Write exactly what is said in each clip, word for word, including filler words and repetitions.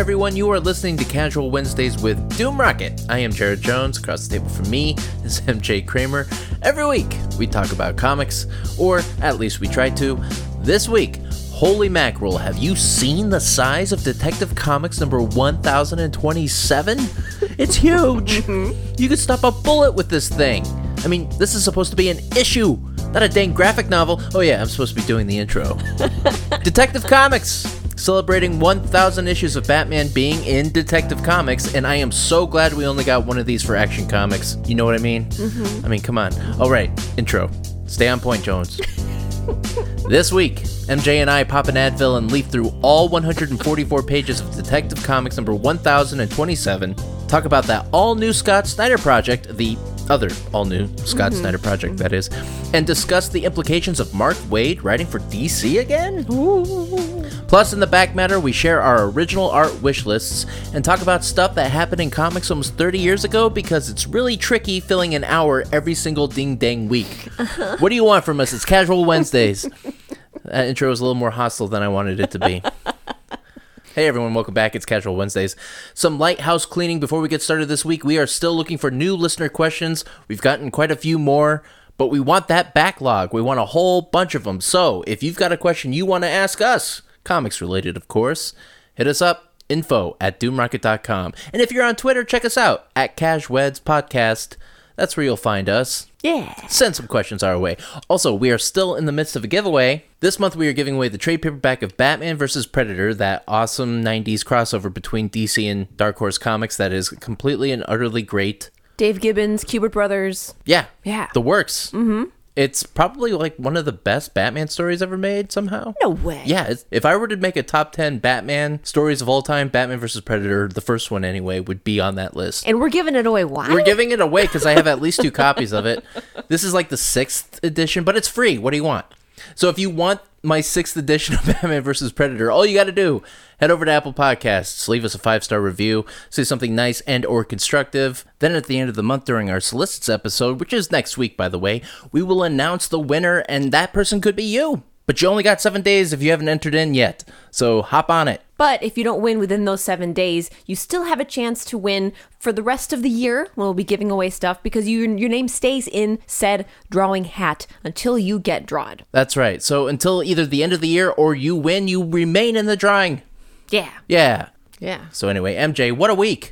everyone. You are listening to Casual Wednesdays with Doom Rocket. I am Jared Jones. Across the table from me is M J Kramer. Every week, we talk about comics, or at least we try to. This week, holy mackerel, have you seen the size of Detective Comics number one thousand twenty-seven? It's huge. You could stop a bullet with this thing. I mean, this is supposed to be an issue, not a dang graphic novel. Oh yeah, I'm supposed to be doing the intro. Detective Comics, celebrating one thousand issues of Batman being in Detective Comics, and I am so glad we only got one of these for Action Comics. You know what I mean? Mm-hmm. I mean, come on. All right, intro. Stay on point, Jones. This week, M J and I pop an Advil and leaf through all one hundred forty-four pages of Detective Comics number one thousand twenty-seven, talk about that all-new Scott Snyder project, the other all-new Scott mm-hmm. Snyder project, that is, and discuss the implications of Mark Waid writing for D C again? Ooh. Plus, in the back matter, we share our original art wish lists and talk about stuff that happened in comics almost thirty years ago because it's really tricky filling an hour every single ding-dang week. Uh-huh. What do you want from us? It's Casual Wednesdays. That intro was a little more hostile than I wanted it to be. Hey everyone, welcome back. It's Casual Wednesdays. Some light house cleaning before we get started this week. We are still looking for new listener questions. We've gotten quite a few more, but we want that backlog. We want a whole bunch of them. So if you've got a question you want to ask us, comics related of course, hit us up, info at doomrocket dot com. And if you're on Twitter, check us out at CasuWeds Podcast. That's where you'll find us. Yeah. Send some questions our way. Also, we are still in the midst of a giveaway. This month we are giving away the trade paperback of Batman versus Predator, that awesome nineties crossover between D C and Dark Horse Comics that is completely and utterly great. Dave Gibbons, Kubert Brothers. Yeah. Yeah. The works. Mm-hmm. It's probably like one of the best Batman stories ever made somehow. No way. Yeah, it's, if I were to make a top ten Batman stories of all time, Batman versus Predator, the first one anyway, would be on that list. And we're giving it away. Why? We're giving it away because I have at least two copies of it. This is like the sixth edition, but it's free. What do you want? So if you want my sixth edition of Batman versus Predator, all you got to do, head over to Apple Podcasts, leave us a five-star review, say something nice and or constructive. Then at the end of the month during our solicits episode, which is next week, by the way, we will announce the winner, and that person could be you. But you only got seven days if you haven't entered in yet, so hop on it. But if you don't win within those seven days, you still have a chance to win for the rest of the year when we'll be giving away stuff because you, your name stays in said drawing hat until you get drawn. That's right. So until either the end of the year or you win, you remain in the drawing. Yeah. Yeah. Yeah. So anyway, M J, what a week.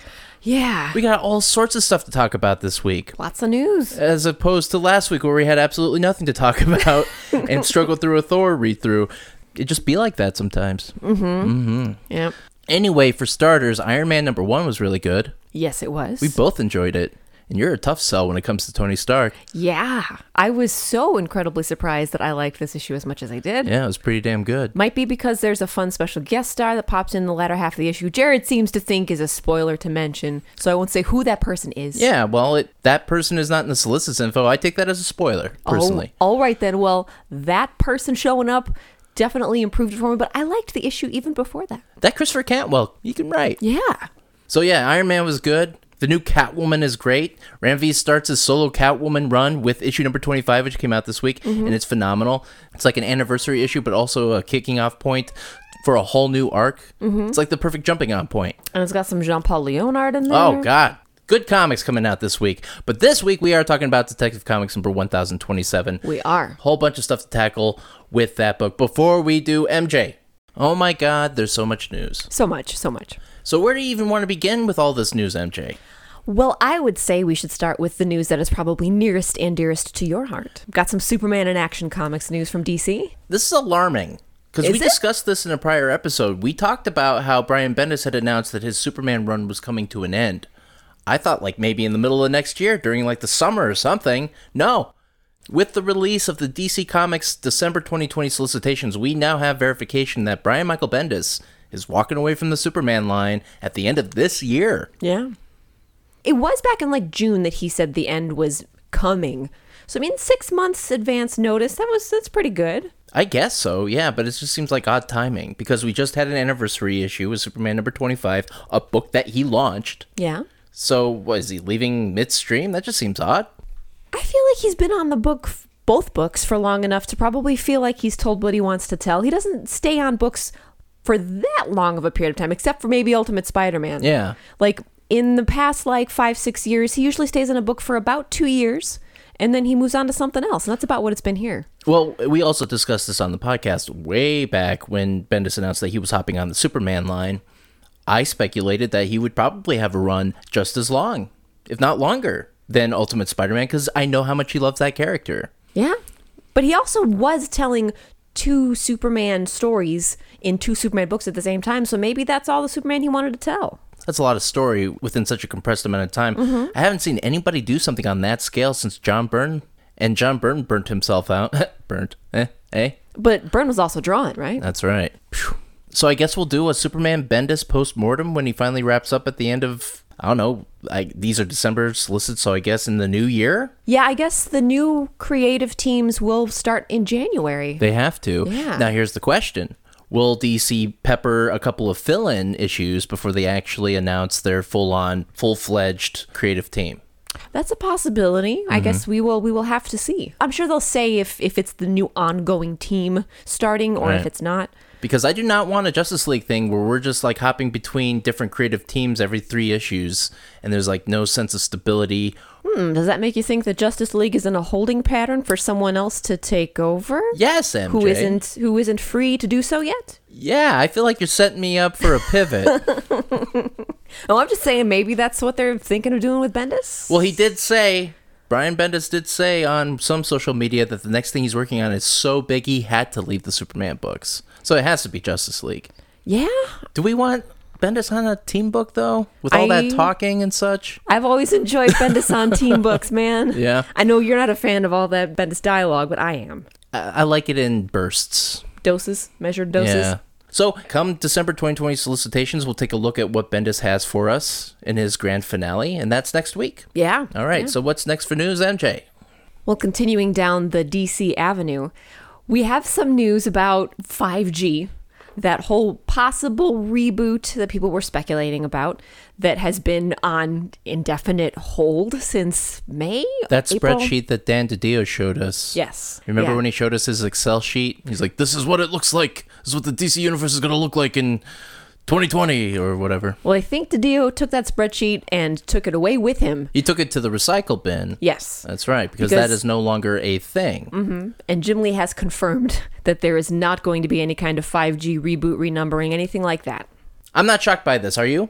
Yeah. We got all sorts of stuff to talk about this week. Lots of news. As opposed to last week where we had absolutely nothing to talk about and struggled through a Thor read-through. It just be like that sometimes. Mm-hmm. Mm-hmm. Yep. Anyway, for starters, Iron Man number one was really good. Yes, it was. We both enjoyed it. And you're a tough sell when it comes to Tony Stark. Yeah. I was so incredibly surprised that I liked this issue as much as I did. Yeah, it was pretty damn good. Might be because there's a fun special guest star that pops in the latter half of the issue. Jared seems to think is a spoiler to mention, so I won't say who that person is. Yeah, well, it, that person is not in the solicits info. I take that as a spoiler, personally. Oh, all right then. Well, that person showing up definitely improved it for me, but I liked the issue even before that. That Christopher Cantwell, you can write. Yeah. So yeah, Iron Man was good. The new Catwoman is great. Ram V starts his solo Catwoman run with issue number twenty-five, which came out this week, mm-hmm. and it's phenomenal. It's like an anniversary issue, but also a kicking off point for a whole new arc. Mm-hmm. It's like the perfect jumping on point. And it's got some Jean-Paul Leon art in there. Oh, God. Good comics coming out this week. But this week, we are talking about Detective Comics number one thousand twenty-seven. We are. Whole bunch of stuff to tackle with that book. Before we do, M J. Oh, my God, there's so much news. So much, so much. So where do you even want to begin with all this news, M J? Well, I would say we should start with the news that is probably nearest and dearest to your heart. Got some Superman and Action Comics news from D C. This is alarming, because we it? discussed this in a prior episode. We talked about how Brian Bendis had announced that his Superman run was coming to an end. I thought like maybe in the middle of next year, during like the summer or something. No. With the release of the D C Comics December twenty twenty solicitations, we now have verification that Brian Michael Bendis is walking away from the Superman line at the end of this year. Yeah. It was back in like June that he said the end was coming. So I mean, six months advance notice, that was that's pretty good. I guess so, yeah, but it just seems like odd timing because we just had an anniversary issue with Superman number twenty-five, a book that he launched. Yeah. So, what, is he leaving midstream? That just seems odd. I feel like he's been on the book, both books, for long enough to probably feel like he's told what he wants to tell. He doesn't stay on books for that long of a period of time, except for maybe Ultimate Spider-Man. Yeah. Like in the past, like five, six years, he usually stays in a book for about two years. And then he moves on to something else. And that's about what it's been here. Well, we also discussed this on the podcast way back when Bendis announced that he was hopping on the Superman line. I speculated that he would probably have a run just as long, if not longer, than Ultimate Spider-Man, because I know how much he loves that character. Yeah. But he also was telling two Superman stories in two Superman books at the same time. So maybe that's all the Superman he wanted to tell. That's a lot of story within such a compressed amount of time. Mm-hmm. I haven't seen anybody do something on that scale since John Byrne. And John Byrne burnt himself out. Burnt. Eh? Eh? But Byrne was also drawing, right? That's right. Whew. So I guess we'll do a Superman Bendis post-mortem when he finally wraps up at the end of, I don't know, I, these are December solicits, so I guess in the new year? Yeah, I guess the new creative teams will start in January. They have to. Yeah. Now here's the question. Will D C pepper a couple of fill-in issues before they actually announce their full-on, full-fledged creative team? That's a possibility. Mm-hmm. I guess we will we will have to see. I'm sure they'll say if, if it's the new ongoing team starting or right. if it's not. Because I do not want a Justice League thing where we're just like hopping between different creative teams every three issues and there's like no sense of stability. Hmm, does that make you think that Justice League is in a holding pattern for someone else to take over? Yes, M J. Who isn't who isn't free to do so yet? Yeah, I feel like you're setting me up for a pivot. Oh, I'm just saying maybe that's what they're thinking of doing with Bendis. Well, he did say, Brian Bendis did say on some social media that the next thing he's working on is so big he had to leave the Superman books. So it has to be Justice League. Yeah. Do we want Bendis on a team book, though? With all I, that talking and such? I've always enjoyed Bendis on team books, man. Yeah. I know you're not a fan of all that Bendis dialogue, but I am. I, I like it in bursts. Doses? Measured doses? Yeah. So, come December twenty twenty solicitations, we'll take a look at what Bendis has for us in his grand finale, and that's next week. Yeah. All right, yeah. So what's next for news, M J? Well, continuing down the D C avenue, we have some news about five G, that whole possible reboot that people were speculating about that has been on indefinite hold since May? That April? spreadsheet that Dan DiDio showed us. Yes. Remember yeah. when he showed us his Excel sheet? He's like, this is what it looks like. This is what the D C Universe is going to look like in twenty twenty or whatever. Well, I think DiDio took that spreadsheet and took it away with him. He took it to the recycle bin. Yes. That's right, because, because that is no longer a thing. Mm-hmm. And Jim Lee has confirmed that there is not going to be any kind of five G reboot, renumbering, anything like that. I'm not shocked by this, are you?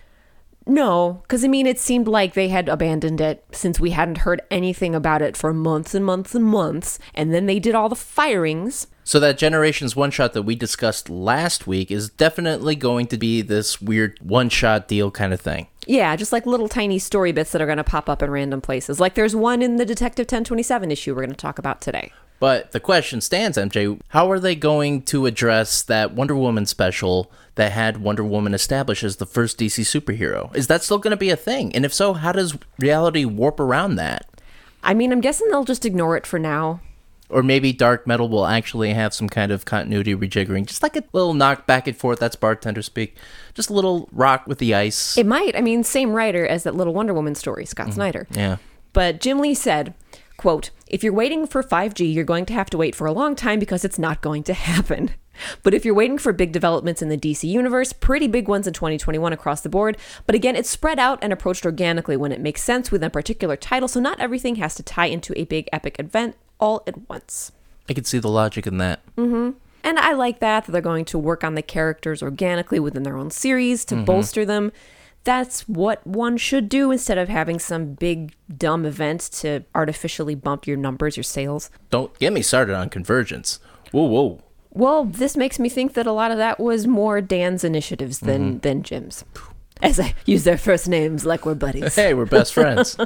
No, because, I mean, it seemed like they had abandoned it since we hadn't heard anything about it for months and months and months. And then they did all the firings. So that Generations one-shot that we discussed last week is definitely going to be this weird one-shot deal kind of thing. Yeah, just like little tiny story bits that are going to pop up in random places. Like there's one in the Detective ten twenty-seven issue we're going to talk about today. But the question stands, M J, how are they going to address that Wonder Woman special that had Wonder Woman established as the first D C superhero? Is that still going to be a thing? And if so, how does reality warp around that? I mean, I'm guessing they'll just ignore it for now. Or maybe Dark Metal will actually have some kind of continuity rejiggering. Just like a little knock back and forth. That's bartender speak. Just a little rock with the ice. It might. I mean, same writer as that little Wonder Woman story, Scott mm-hmm. Snyder. Yeah. But Jim Lee said, quote, if you're waiting for five G, you're going to have to wait for a long time because it's not going to happen. But if you're waiting for big developments in the D C universe, pretty big ones in twenty twenty-one across the board. But again, it's spread out and approached organically when it makes sense with a particular title. So not everything has to tie into a big epic event all at once. I could see the logic in that. Mm-hmm. And I like that, that they're going to work on the characters organically within their own series to mm-hmm. bolster them. That's what one should do instead of having some big, dumb event to artificially bump your numbers, your sales. Don't get me started on Convergence. Whoa, whoa. Well, this makes me think that a lot of that was more Dan's initiatives than, mm-hmm. than Jim's. As I use their first names like we're buddies. Hey, we're best friends.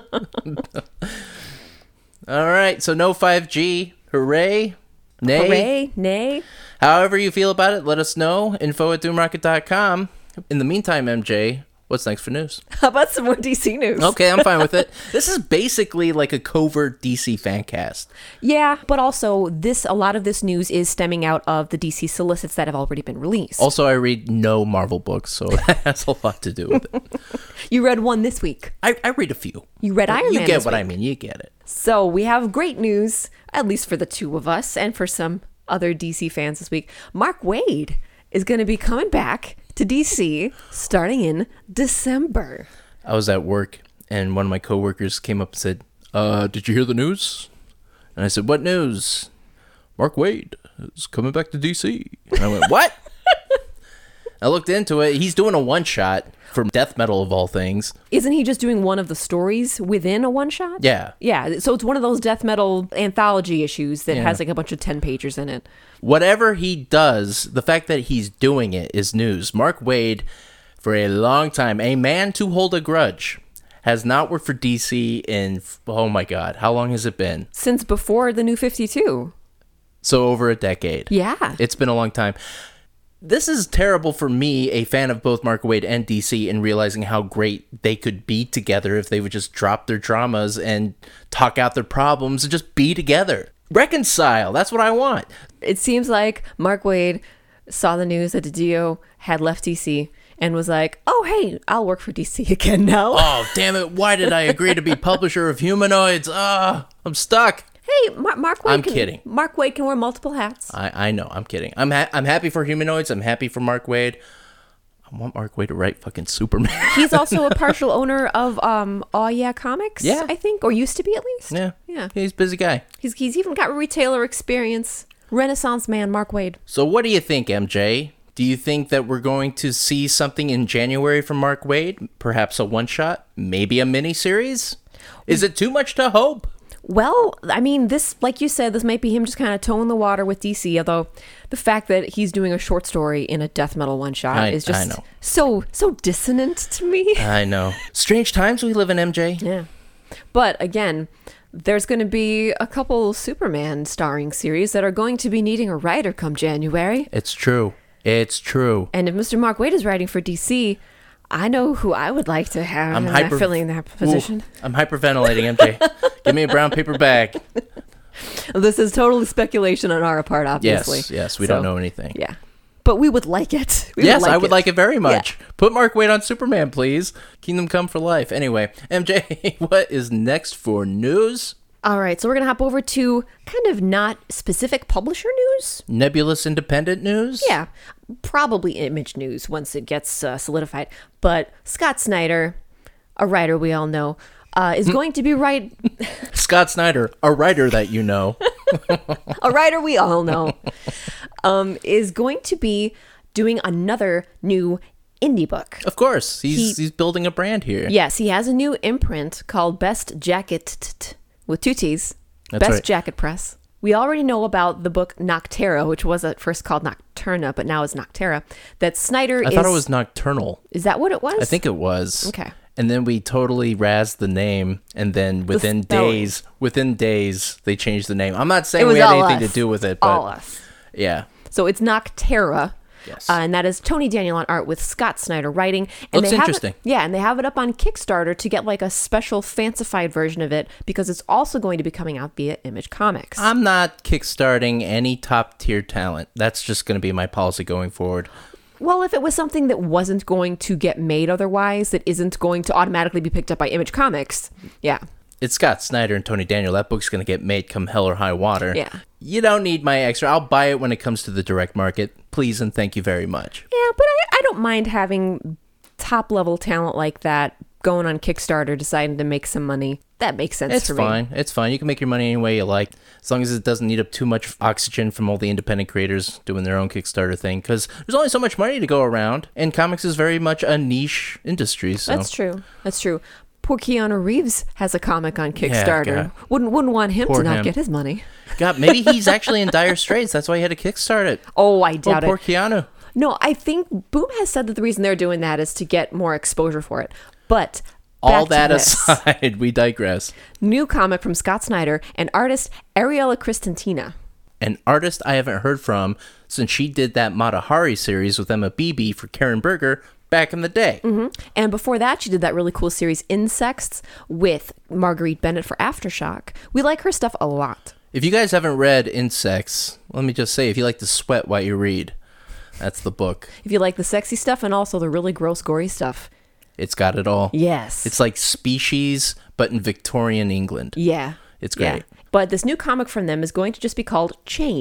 All right, so no five G. Hooray. Nay. Hooray. Nay. However you feel about it, let us know. Info at doomrocket dot com. In the meantime, M J, what's next for news? How about some more D C news? Okay, I'm fine with it. This is basically like a covert D C fan cast. Yeah, but also this a lot of this news is stemming out of the D C solicits that have already been released. Also, I read no Marvel books, so that has a lot to do with it. You read one this week. I, I read a few. You read Iron you Man get this what week. I mean. You get it. So we have great news, at least for the two of us and for some other D C fans this week. Mark Waid is going to be coming back to D C starting in December. I was at work, and one of my coworkers came up and said, uh, did you hear the news? And I said, what news? Mark Waid is coming back to D C. And I went, what? I looked into it. He's doing a one-shot from death metal, of all things. Isn't he just doing one of the stories within a one-shot? Yeah. Yeah, so it's one of those death metal anthology issues that Yeah. has like a bunch of ten-pagers in it. Whatever he does, the fact that he's doing it is news. Mark Waid, for a long time, a man to hold a grudge, has not worked for D C in, oh my God, how long has it been? Since before the New fifty-two. So over a decade. Yeah. It's been a long time. This is terrible for me, a fan of both Mark Waid and D C, in realizing how great they could be together if they would just drop their dramas and talk out their problems and just be together. Reconcile. That's what I want. It seems like Mark Waid saw the news that DiDio had left D C and was like, oh, hey, I'll work for D C again now. Oh, damn it. Why did I agree to be publisher of Humanoids? Ah, I'm stuck. Hey, Mar- Mark Waid I'm can, kidding. Mark Waid can wear multiple hats. I, I know. I'm kidding. I'm ha- I'm happy for Humanoids. I'm happy for Mark Waid. I want Mark Waid to write fucking Superman. He's also a partial owner of um, Aw Yeah Comics, Yeah. I think, or used to be at least. yeah. Yeah. He's a busy guy. He's, he's even got retailer experience. Renaissance man, Mark Waid. So what do you think, M J? Do you think that we're going to see something in January from Mark Waid? Perhaps a one-shot? Maybe a miniseries? Is it too much to hope? Well, I mean, this, like you said, this might be him just kind of toeing the water with D C, although the fact that he's doing a short story in a death metal one-shot I- is just I know. so so dissonant to me. I know. Strange times we live in, M J. Yeah. But again, there's going to be a couple Superman starring series that are going to be needing a writer come January. It's true. It's true. And if Mister Mark Waid is writing for D C, I know who I would like to have I'm in hyper- that, filling that position. Ooh, I'm hyperventilating, M J. Give me a brown paper bag. This is totally speculation on our part, obviously. Yes, yes. We So, don't know anything. Yeah. But we would like it. We Yes, would like I would it. like it very much. Put Mark Waid on Superman, please. Kingdom Come for life. Anyway, M J, what is next for news? All right, so we're going to hop over to kind of not specific publisher news. Nebulous independent news? Yeah, probably Image news once it gets uh, solidified. But Scott Snyder, a writer we all know, uh, is going to be right. Scott Snyder, a writer that you know. a writer we all know, um, is going to be doing another new indie book. Of course. He's He- he's building a brand here. Yes, he has a new imprint called Best Jacket with two T's. That's Best right. Jacket Press. We already know about the book Noctera, which was at first called Nocturna, but now is Noctera. That Snyder I is. thought it was Nocturnal. Is that what it was? I think it was. Okay. And then we totally razzed the name, and then within spelling. days, within days, they changed the name. I'm not It saying was we had all anything us. to do with it, but all us. yeah. So it's Noctera. Yes. Uh, and that is Tony Daniel on art with Scott Snyder writing. And Looks they have interesting. It, yeah, and they have it up on Kickstarter to get like a special fancified version of it because it's also going to be coming out via Image Comics. I'm not kickstarting any top tier talent. That's just going to be my policy going forward. Well, if it was something that wasn't going to get made otherwise, that isn't going to automatically be picked up by Image Comics, yeah. It's Scott Snyder and Tony Daniel. That book's going to get made come hell or high water. Yeah. You don't need my extra. I'll buy it when it comes to the direct market. Please and thank you very much. Yeah, but I, I don't mind having top level talent like that going on Kickstarter, deciding to make some money. That makes sense It's for fine. me. It's fine. You can make your money any way you like, as long as it doesn't need up too much oxygen from all the independent creators doing their own Kickstarter thing. Because there's only so much money to go around, and comics is very much a niche industry. So That's true. That's true. Poor Keanu Reeves has a comic on Kickstarter. God. wouldn't wouldn't want him Poor to not him. get his money. God, maybe he's actually in dire straits. That's why he had to kickstart it. Oh, I Oh, doubt poor it. Keanu. No, I think Boom has said that the reason they're doing that is to get more exposure for it. But All back to that this. aside, we digress. New comic from Scott Snyder and artist Ariella Cristantina. An artist I haven't heard from since she did that Matahari series with Emma Beebe for Karen Berger back in the day. Mm-hmm. And before that, she did that really cool series Insects with Marguerite Bennett for Aftershock. We like her stuff a lot. If you guys haven't read Insects, let me just say, if you like to sweat while you read, that's the book. If you like the sexy stuff and also the really gross, gory stuff. It's got it all. Yes. It's like Species, but in Victorian England. Yeah. It's great. Yeah. But this new comic from them is going to just be called Chain.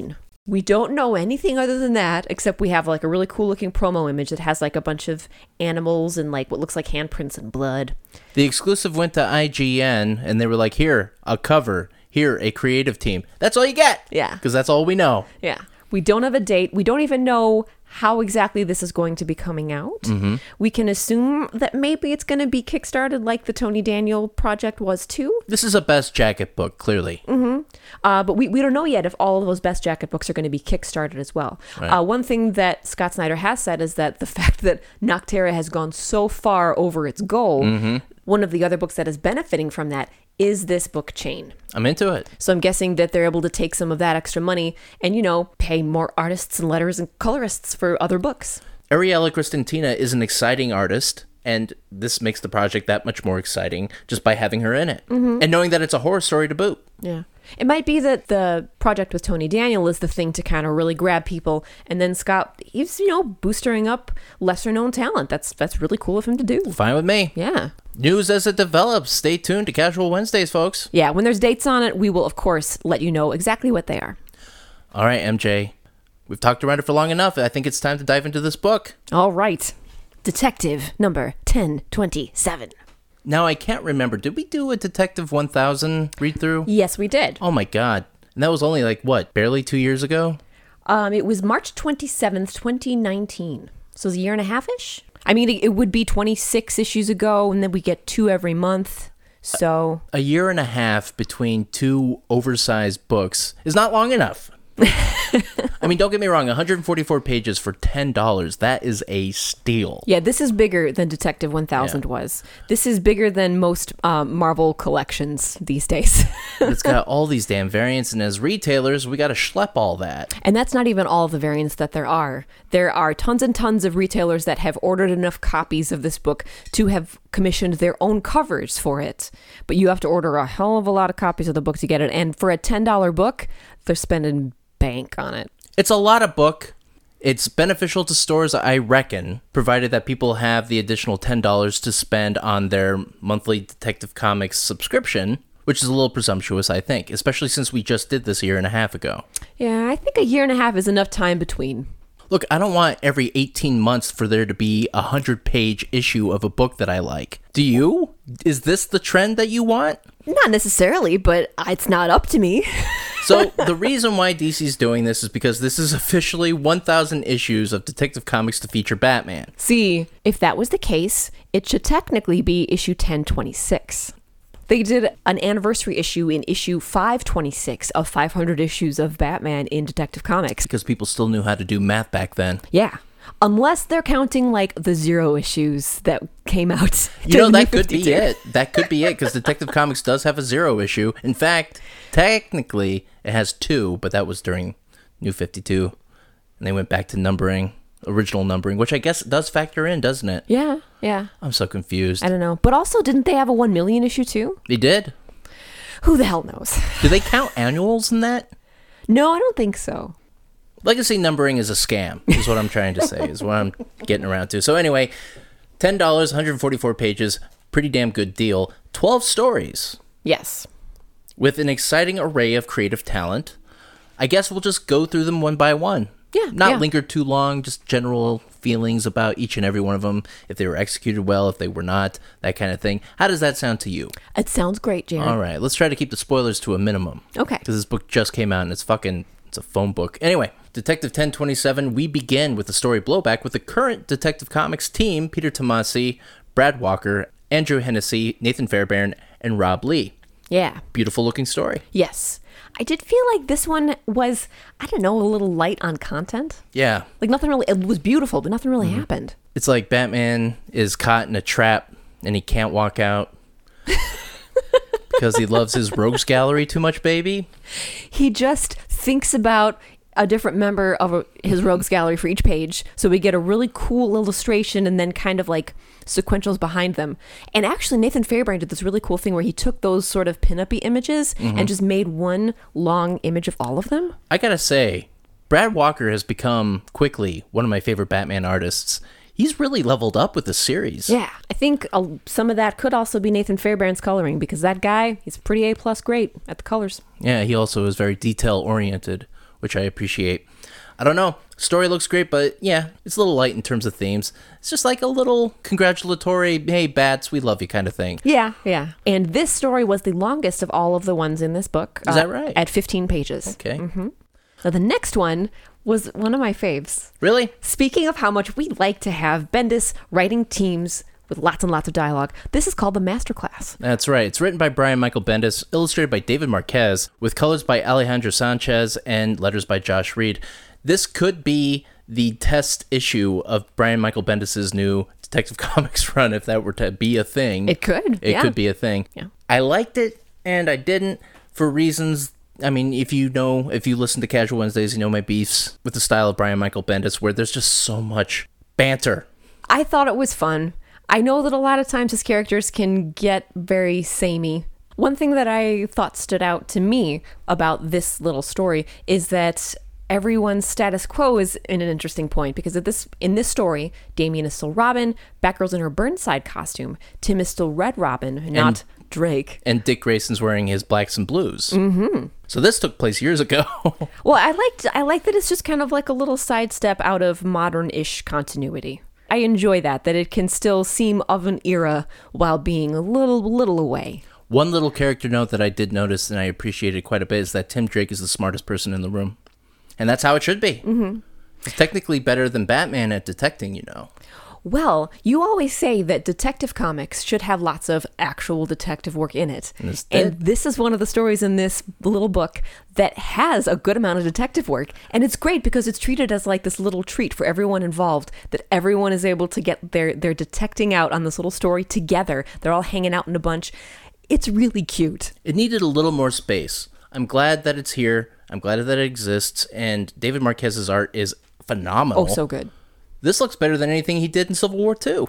We don't know anything other than that, except we have like a really cool looking promo image that has like a bunch of animals and like what looks like handprints and blood. The exclusive went to I G N, and they were like, here, a cover. Here, a creative team. That's all you get. Yeah. Because that's all we know. Yeah. We don't have a date. We don't even know how exactly this is going to be coming out. Mm-hmm. We can assume that maybe it's going to be kickstarted like the Tony Daniel project was too. This is a Best Jacket book, clearly. Mm-hmm. Uh, but we, we don't know yet if all of those Best Jacket books are going to be kickstarted as well. Right. Uh, one thing that Scott Snyder has said is that the fact that Nocterra has gone so far over its goal, mm-hmm. one of the other books that is benefiting from that is this book chain. I'm into it. So I'm guessing that they're able to take some of that extra money and, you know, pay more artists and letters and colorists for other books. Ariella Cristantina is an exciting artist, and this makes the project that much more exciting just by having her in it. Mm-hmm. And knowing that it's a horror story to boot. Yeah. It might be that the project with Tony Daniel is the thing to kind of really grab people. And then Scott, he's, you know, boostering up lesser known talent. That's that's really cool of him to do. Fine with me. Yeah. News as it develops. Stay tuned to Casual Wednesdays, folks. Yeah, when there's dates on it, we will, of course, let you know exactly what they are. All right, M J. We've talked around it for long enough. I think it's time to dive into this book. All right. Detective number ten twenty-seven. Now, I can't remember. Did we do a Detective one thousand read-through? Yes, we did. Oh, my God. And that was only, like, what, barely two years ago? Um, it was March twenty-seventh, twenty nineteen. So it was a year and a half-ish? I mean, it would be twenty-six issues ago, and then we get two every month. So a year and a half between two oversized books is not long enough. I mean, don't get me wrong, one hundred forty-four pages for ten dollars. That is a steal. Yeah, this is bigger than Detective one thousand yeah. was. This is bigger than most um, Marvel collections these days. It's got all these damn variants, and as retailers, we got to schlep all that. And that's not even all the variants that there are. There are tons and tons of retailers that have ordered enough copies of this book to have commissioned their own covers for it. But you have to order a hell of a lot of copies of the book to get it. And for a ten dollar book, they're spending bank on it. It's a lot of book. It's beneficial to stores, I reckon, provided that people have the additional ten dollars to spend on their monthly Detective Comics subscription, which is a little presumptuous, I think, especially since we just did this a year and a half ago. Yeah, I think a year and a half is enough time between. Look, I don't want every eighteen months for there to be a hundred-page issue of a book that I like. Do you? Is this the trend that you want? Not necessarily, but it's not up to me. So the reason why D C's doing this is because this is officially one thousand issues of Detective Comics to feature Batman. See, if that was the case, it should technically be issue ten twenty-six. They did an anniversary issue in issue five twenty-six of five hundred issues of Batman in Detective Comics. Because people still knew how to do math back then. Yeah. Unless they're counting, like, the zero issues that came out. You know, that could be it. That could be it, because Detective Comics does have a zero issue. In fact, technically, it has two, but that was during New fifty-two. And they went back to numbering, original numbering, which I guess does factor in, doesn't it? Yeah, yeah. I'm so confused. I don't know. But also, didn't they have a one million issue, too? They did. Who the hell knows? Do they count annuals in that? No, I don't think so. Legacy numbering is a scam, is what I'm trying to say, is what I'm getting around to. So anyway, ten dollars, one hundred forty-four pages, pretty damn good deal. twelve stories. Yes. With an exciting array of creative talent. I guess we'll just go through them one by one. Yeah. Not yeah. linger too long, just general feelings about each and every one of them, if they were executed well, if they were not, that kind of thing. How does that sound to you? It sounds great, Jared. All right, let's try to keep the spoilers to a minimum. Okay. Because this book just came out and it's fucking... It's a phone book. Anyway, Detective ten twenty-seven, we begin with the story Blowback with the current Detective Comics team, Peter Tomasi, Brad Walker, Andrew Hennessy, Nathan Fairbairn, and Rob Lee. Yeah. Beautiful looking story. Yes. I did feel like this one was, I don't know, a little light on content. Yeah. Like nothing really, it was beautiful, but nothing really mm-hmm. happened. It's like Batman is caught in a trap and he can't walk out. Because he loves his rogues gallery too much, baby. He just thinks about a different member of a, his rogues gallery for each page. So we get a really cool illustration and then kind of like sequentials behind them. And actually, Nathan Fairbairn did this really cool thing where he took those sort of pin-up-y images mm-hmm. and just made one long image of all of them. I gotta say, Brad Walker has become quickly one of my favorite Batman artists. He's really leveled up with the series. Yeah, I think uh, some of that could also be Nathan Fairbairn's coloring because that guy, he's pretty A-plus great at the colors. Yeah, he also is very detail-oriented, which I appreciate. I don't know. Story looks great, but yeah, it's a little light in terms of themes. It's just like a little congratulatory, hey, Bats, we love you kind of thing. Yeah, yeah. And this story was the longest of all of the ones in this book. Is uh, that right? At fifteen pages. Okay. Mm-hmm. Now, the next one was one of my faves. Really? Speaking of how much we like to have Bendis writing teams with lots and lots of dialogue, this is called The Masterclass. That's right. It's written by Brian Michael Bendis, illustrated by David Marquez, with colors by Alejandro Sanchez and letters by Josh Reed. This could be the test issue of Brian Michael Bendis' new Detective Comics run, if that were to be a thing. It could. It yeah. could be a thing. Yeah. I liked it, and I didn't, for reasons... I mean, if you know, if you listen to Casual Wednesdays, you know my beefs with the style of Brian Michael Bendis, where there's just so much banter. I thought it was fun. I know that a lot of times his characters can get very samey. One thing that I thought stood out to me about this little story is that everyone's status quo is in an interesting point, because at this in this story, Damian is still Robin, Batgirl's in her Burnside costume, Tim is still Red Robin, not and, Drake. And Dick Grayson's wearing his blacks and blues. Mm-hmm. So this took place years ago. Well, I liked I like that it's just kind of like a little sidestep out of modern-ish continuity. I enjoy that, that it can still seem of an era while being a little, little away. One little character note that I did notice and I appreciated quite a bit is that Tim Drake is the smartest person in the room. And that's how it should be. Mm-hmm. He's technically better than Batman at detecting, you know. Well, you always say that Detective Comics should have lots of actual detective work in it. And, this, and this is one of the stories in this little book that has a good amount of detective work. And it's great because it's treated as like this little treat for everyone involved, that everyone is able to get their, their detecting out on this little story together. They're all hanging out in a bunch. It's really cute. It needed a little more space. I'm glad that it's here. I'm glad that it exists. And David Marquez's art is phenomenal. Oh, so good. This looks better than anything he did in Civil War two.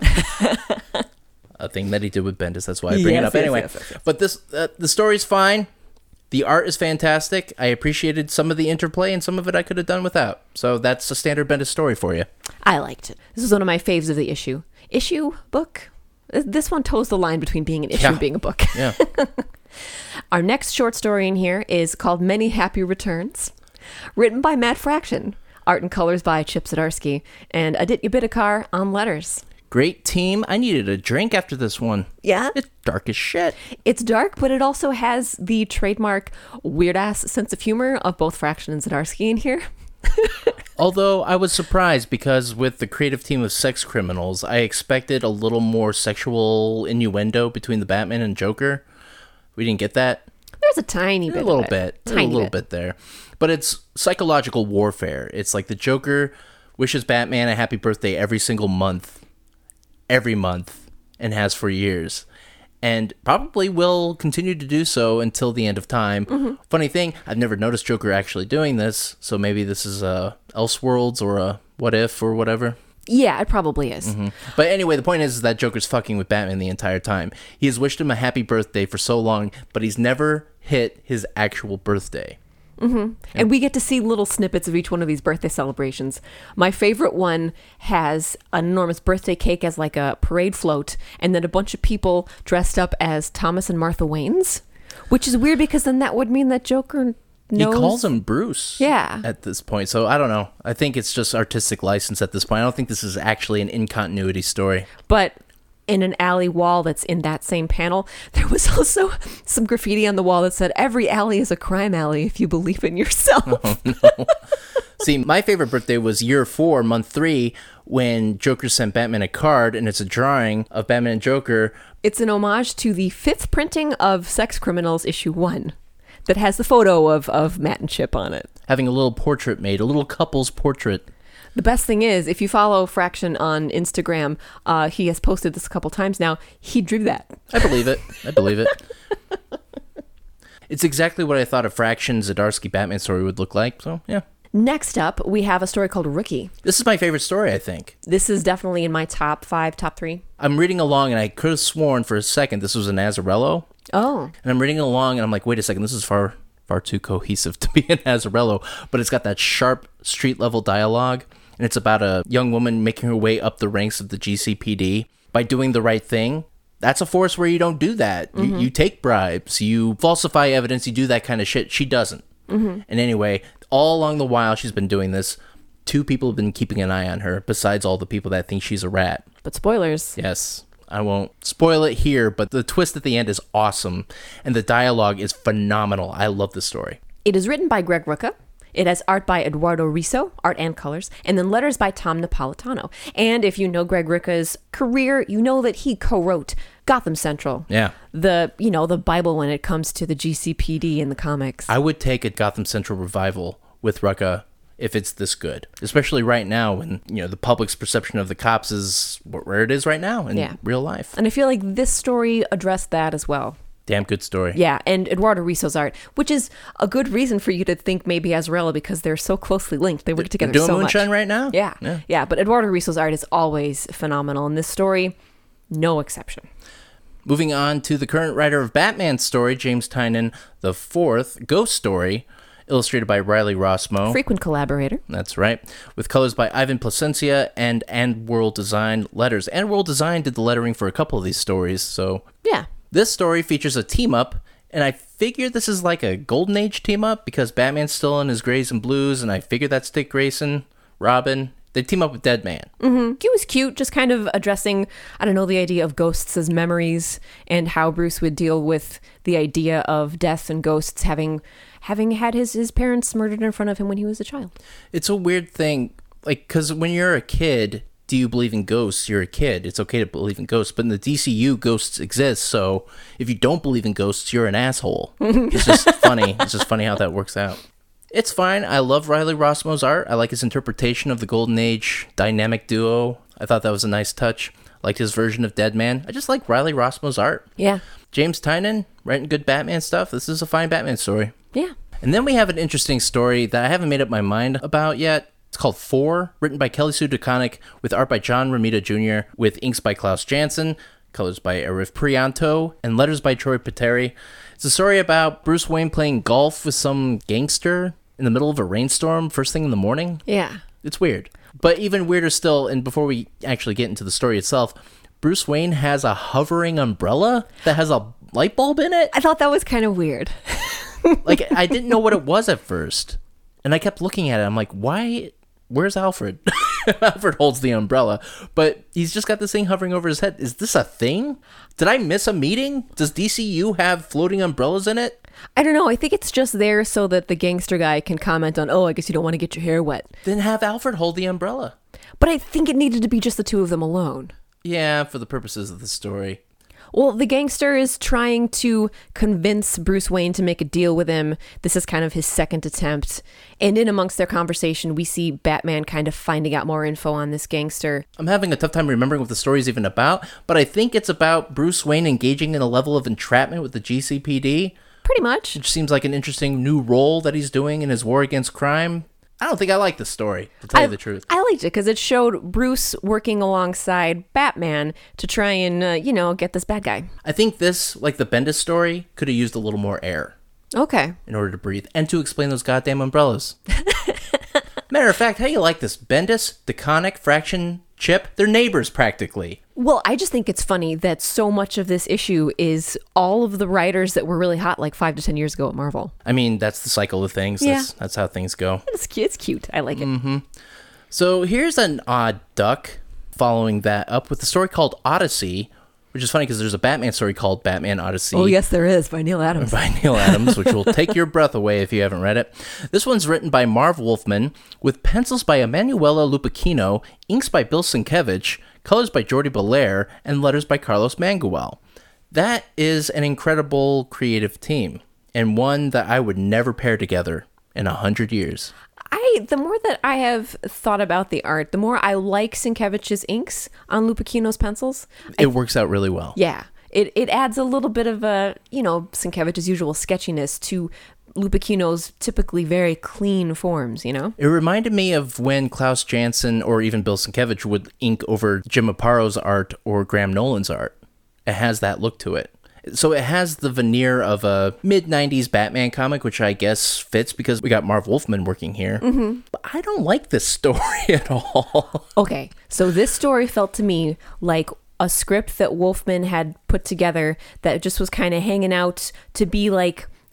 A thing that he did with Bendis. That's why I bring yes, it up yes, anyway. Yes, yes, yes. But this, uh, the story's fine. The art is fantastic. I appreciated some of the interplay, and some of it I could have done without. So that's a standard Bendis story for you. I liked it. This is one of my faves of the issue. Issue? Book? This one toes the line between being an issue Yeah. and being a book. Yeah. Our next short story in here is called Many Happy Returns, written by Matt Fraction. Art and colors by Chip Zdarsky, and Aditya Bidikar on letters. Great team. I needed a drink after this one. Yeah? It's dark as shit. It's dark, but it also has the trademark weird-ass sense of humor of both Fraction and Zdarsky in here. Although I was surprised because with the creative team of sex criminals, I expected a little more sexual innuendo between the Batman and Joker. We didn't get that. There's a tiny bit A little of it. bit. Tiny a little bit. bit there. But it's psychological warfare. It's like the Joker wishes Batman a happy birthday every single month. Every month. And has for years. And probably will continue to do so until the end of time. Mm-hmm. Funny thing, I've never noticed Joker actually doing this. So maybe this is a Elseworlds or a What If or whatever. Yeah, it probably is. Mm-hmm. But anyway, the point is, is that Joker's fucking with Batman the entire time. He has wished him a happy birthday for so long, but he's never hit his actual birthday. Mm-hmm. And we get to see little snippets of each one of these birthday celebrations. My favorite one has an enormous birthday cake as like a parade float, and then a bunch of people dressed up as Thomas and Martha Waynes, which is weird because then that would mean that Joker knows. He calls him Bruce yeah. at this point. So I don't know. I think it's just artistic license at this point. I don't think this is actually an in-continuity story. But in an alley wall that's in that same panel, there was also some graffiti on the wall that said, "Every alley is a crime alley if you believe in yourself." Oh, no. See, my favorite birthday was year four, month three, when Joker sent Batman a card, and it's a drawing of Batman and Joker. It's an homage to the fifth printing of Sex Criminals issue one that has the photo of, of Matt and Chip on it. Having a little portrait made, a little couple's portrait. The best thing is, if you follow Fraction on Instagram, uh, he has posted this a couple times now, he drew that. I believe it. I believe it. It's exactly what I thought a Fraction Zdarsky Batman story would look like, so yeah. Next up, we have a story called Rookie. This is my favorite story, I think. This is definitely in my top five, top three. I'm reading along, and I could have sworn for a second this was an Azzarello. Oh. And I'm reading along, and I'm like, wait a second, this is far, far too cohesive to be an Azzarello. But it's got that sharp, street-level dialogue, and it's about a young woman making her way up the ranks of the G C P D by doing the right thing. That's a force where you don't do that. Mm-hmm. You, you take bribes, you falsify evidence, you do that kind of shit. She doesn't. Mm-hmm. And anyway, all along the while she's been doing this, two people have been keeping an eye on her, besides all the people that think she's a rat. But spoilers. Yes. I won't spoil it here, but the twist at the end is awesome, and the dialogue is phenomenal. I love this story. It is written by Greg Rucka. It has art by Eduardo Risso, art and colors, and then letters by Tom Napolitano. And if you know Greg Rucka's career, you know that he co-wrote Gotham Central. Yeah. The, you know, the Bible when it comes to the G C P D and the comics. I would take a Gotham Central revival with Rucka if it's this good, especially right now when, you know, the public's perception of the cops is where it is right now in yeah. real life. And I feel like this story addressed that as well. Damn good story. Yeah, and Eduardo Risso's art, which is a good reason for you to think maybe Azarella because they're so closely linked. They work together They're doing so much. Moonshine right now? Yeah, yeah, yeah. But Eduardo Risso's art is always phenomenal, and this story, no exception. Moving on to the current writer of Batman's story, James Tynion the fourth, Ghost Story, illustrated by Riley Rossmo. Frequent collaborator. That's right. With colors by Ivan Placencia and And World Design letters. And World Design did the lettering for a couple of these stories, so... Yeah. This story features a team-up, and I figure this is like a Golden Age team-up because Batman's still in his grays and blues, and I figure that's Dick Grayson, Robin. They team up with Deadman. Mm-hmm. It was cute, just kind of addressing, I don't know, the idea of ghosts as memories and how Bruce would deal with the idea of death and ghosts having having had his, his parents murdered in front of him when he was a child. It's a weird thing, like, because when you're a kid, do you believe in ghosts? You're a kid. It's okay to believe in ghosts. But in the D C U, ghosts exist, so if you don't believe in ghosts, you're an asshole. It's just funny. It's just funny how that works out. It's fine. I love Riley Rossmo's art. I like his interpretation of the Golden Age dynamic duo. I thought that was a nice touch. Liked his version of Deadman. I just like Riley Rossmo's art. Yeah. James Tynion, writing good Batman stuff. This is a fine Batman story. Yeah. And then we have an interesting story that I haven't made up my mind about yet. It's called Four, written by Kelly Sue DeConnick, with art by John Romita Junior, with inks by Klaus Janson, colors by Arif Prianto, and letters by Troy Peteri. It's a story about Bruce Wayne playing golf with some gangster in the middle of a rainstorm first thing in the morning. Yeah. It's weird. But even weirder still, and before we actually get into the story itself, Bruce Wayne has a hovering umbrella that has a light bulb in it. I thought that was kind of weird. Like, I didn't know what it was at first. And I kept looking at it. I'm like, why? Where's Alfred? Alfred holds the umbrella, but he's just got this thing hovering over his head. Is this a thing? Did I miss a meeting? Does D C U have floating umbrellas in it? I don't know. I think it's just there so that the gangster guy can comment on, oh, I guess you don't want to get your hair wet. Then have Alfred hold the umbrella. But I think it needed to be just the two of them alone. Yeah, for the purposes of the story. Well, the gangster is trying to convince Bruce Wayne to make a deal with him. This is kind of his second attempt. And in amongst their conversation, we see Batman kind of finding out more info on this gangster. I'm having a tough time remembering what the story's even about, but I think it's about Bruce Wayne engaging in a level of entrapment with the G C P D. Pretty much. Which seems like an interesting new role that he's doing in his war against crime. I don't think I like this story, to tell I, you the truth. I liked it because it showed Bruce working alongside Batman to try and, uh, you know, get this bad guy. I think this, like the Bendis story, could have used a little more air. Okay. In order to breathe. And to explain those goddamn umbrellas. Matter of fact, how do you like this? Bendis, DeConnick, Fraction, Chip, they're neighbors practically. Well, I just think it's funny that so much of this issue is all of the writers that were really hot like five to ten years ago at Marvel. I mean, that's the cycle of things. Yeah. That's, that's how things go. It's cute. It's cute. I like it. Mm-hmm. So here's an odd duck following that up with a story called Odyssey, which is funny because there's a Batman story called Batman Odyssey. Oh, yes, there is, by Neil Adams. By Neil Adams, which will take your breath away if you haven't read it. This one's written by Marv Wolfman, with pencils by Emanuela Lupacchino, inks by Bill Sienkiewicz, colors by Jordi Belair, and letters by Carlos Manguel. That is an incredible creative team, and one that I would never pair together in a hundred years. I the more that I have thought about the art, the more I like Sienkiewicz's inks on Lupacchino's pencils. It I, works out really well. Yeah. It it adds a little bit of a, you know, Sienkiewicz's usual sketchiness to Lupacchino's typically very clean forms, you know? It reminded me of when Klaus Janson or even Bill Sienkiewicz would ink over Jim Apparo's art or Graham Nolan's art. It has that look to it. So it has the veneer of a mid nineties Batman comic, which I guess fits because we got Marv Wolfman working here. Mm-hmm. But I don't like this story at all. Okay, so this story felt to me like a script that Wolfman had put together that just was kind of hanging out to be like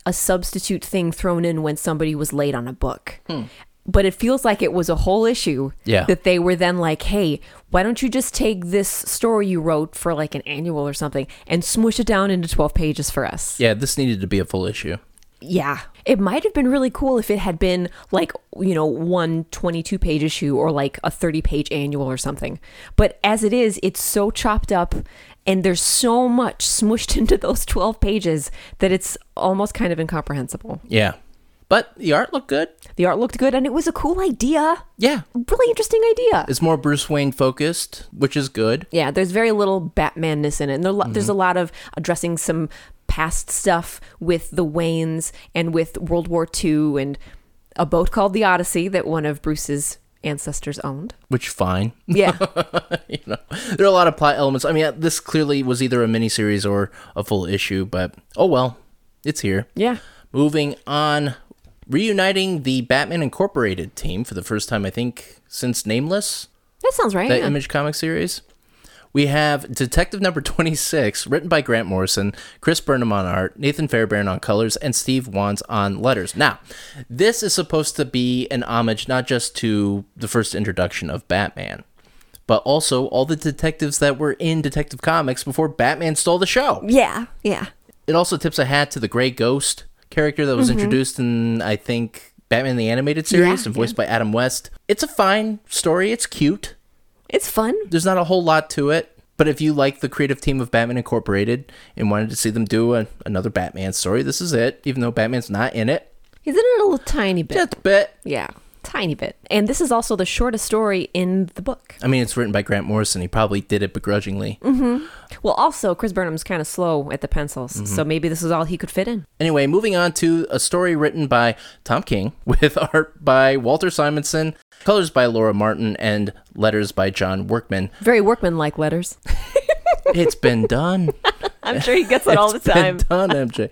a substitute thing thrown in when somebody was late on a book. Hmm. But it feels like it was a whole issue yeah. that they were then like, hey, why don't you just take this story you wrote for like an annual or something and smush it down into twelve pages for us? Yeah, this needed to be a full issue. Yeah. It might have been really cool if it had been like, you know, one twenty-two page issue or like a thirty page annual or something. But as it is, it's so chopped up and there's so much smushed into those twelve pages that it's almost kind of incomprehensible. Yeah. But the art looked good. The art looked good and it was a cool idea. Yeah. Really interesting idea. It's more Bruce Wayne focused, which is good. Yeah, there's very little Batman-ness in it. And there, mm-hmm. there's a lot of addressing some past stuff with the Waynes and with World War Two and a boat called the Odyssey that one of Bruce's ancestors owned. Which, fine. Yeah. you know, there are a lot of plot elements. I mean, this clearly was either a miniseries or a full issue, but oh well, it's here. Yeah. Moving on. Reuniting the Batman Incorporated team for the first time, I think, since Nameless. That sounds right. That yeah. Image comic series. We have Detective Number twenty-six, written by Grant Morrison, Chris Burnham on art, Nathan Fairbairn on colors, and Steve Wands on letters. Now, this is supposed to be an homage not just to the first introduction of Batman, but also all the detectives that were in Detective Comics before Batman stole the show. Yeah, yeah. It also tips a hat to the Grey Ghost character that was mm-hmm. introduced in, I think, Batman the Animated Series yeah, and voiced yeah. by Adam West. It's a fine story. It's cute. It's fun. There's not a whole lot to it. But if you like the creative team of Batman Incorporated and wanted to see them do a, another Batman story, this is it, even though Batman's not in it. He's in it a little tiny bit. Just a bit. Yeah. Tiny bit. And this is also the shortest story in the book. I mean, it's written by Grant Morrison. He probably did it begrudgingly. Mm-hmm. Well, also, Chris Burnham's kind of slow at the pencils, mm-hmm. so maybe this is all he could fit in. Anyway, moving on to a story written by Tom King with art by Walter Simonson, colors by Laura Martin, and letters by John Workman. Very Workman-like letters. It's been done. I'm sure he gets it all the time. It's been done, M J.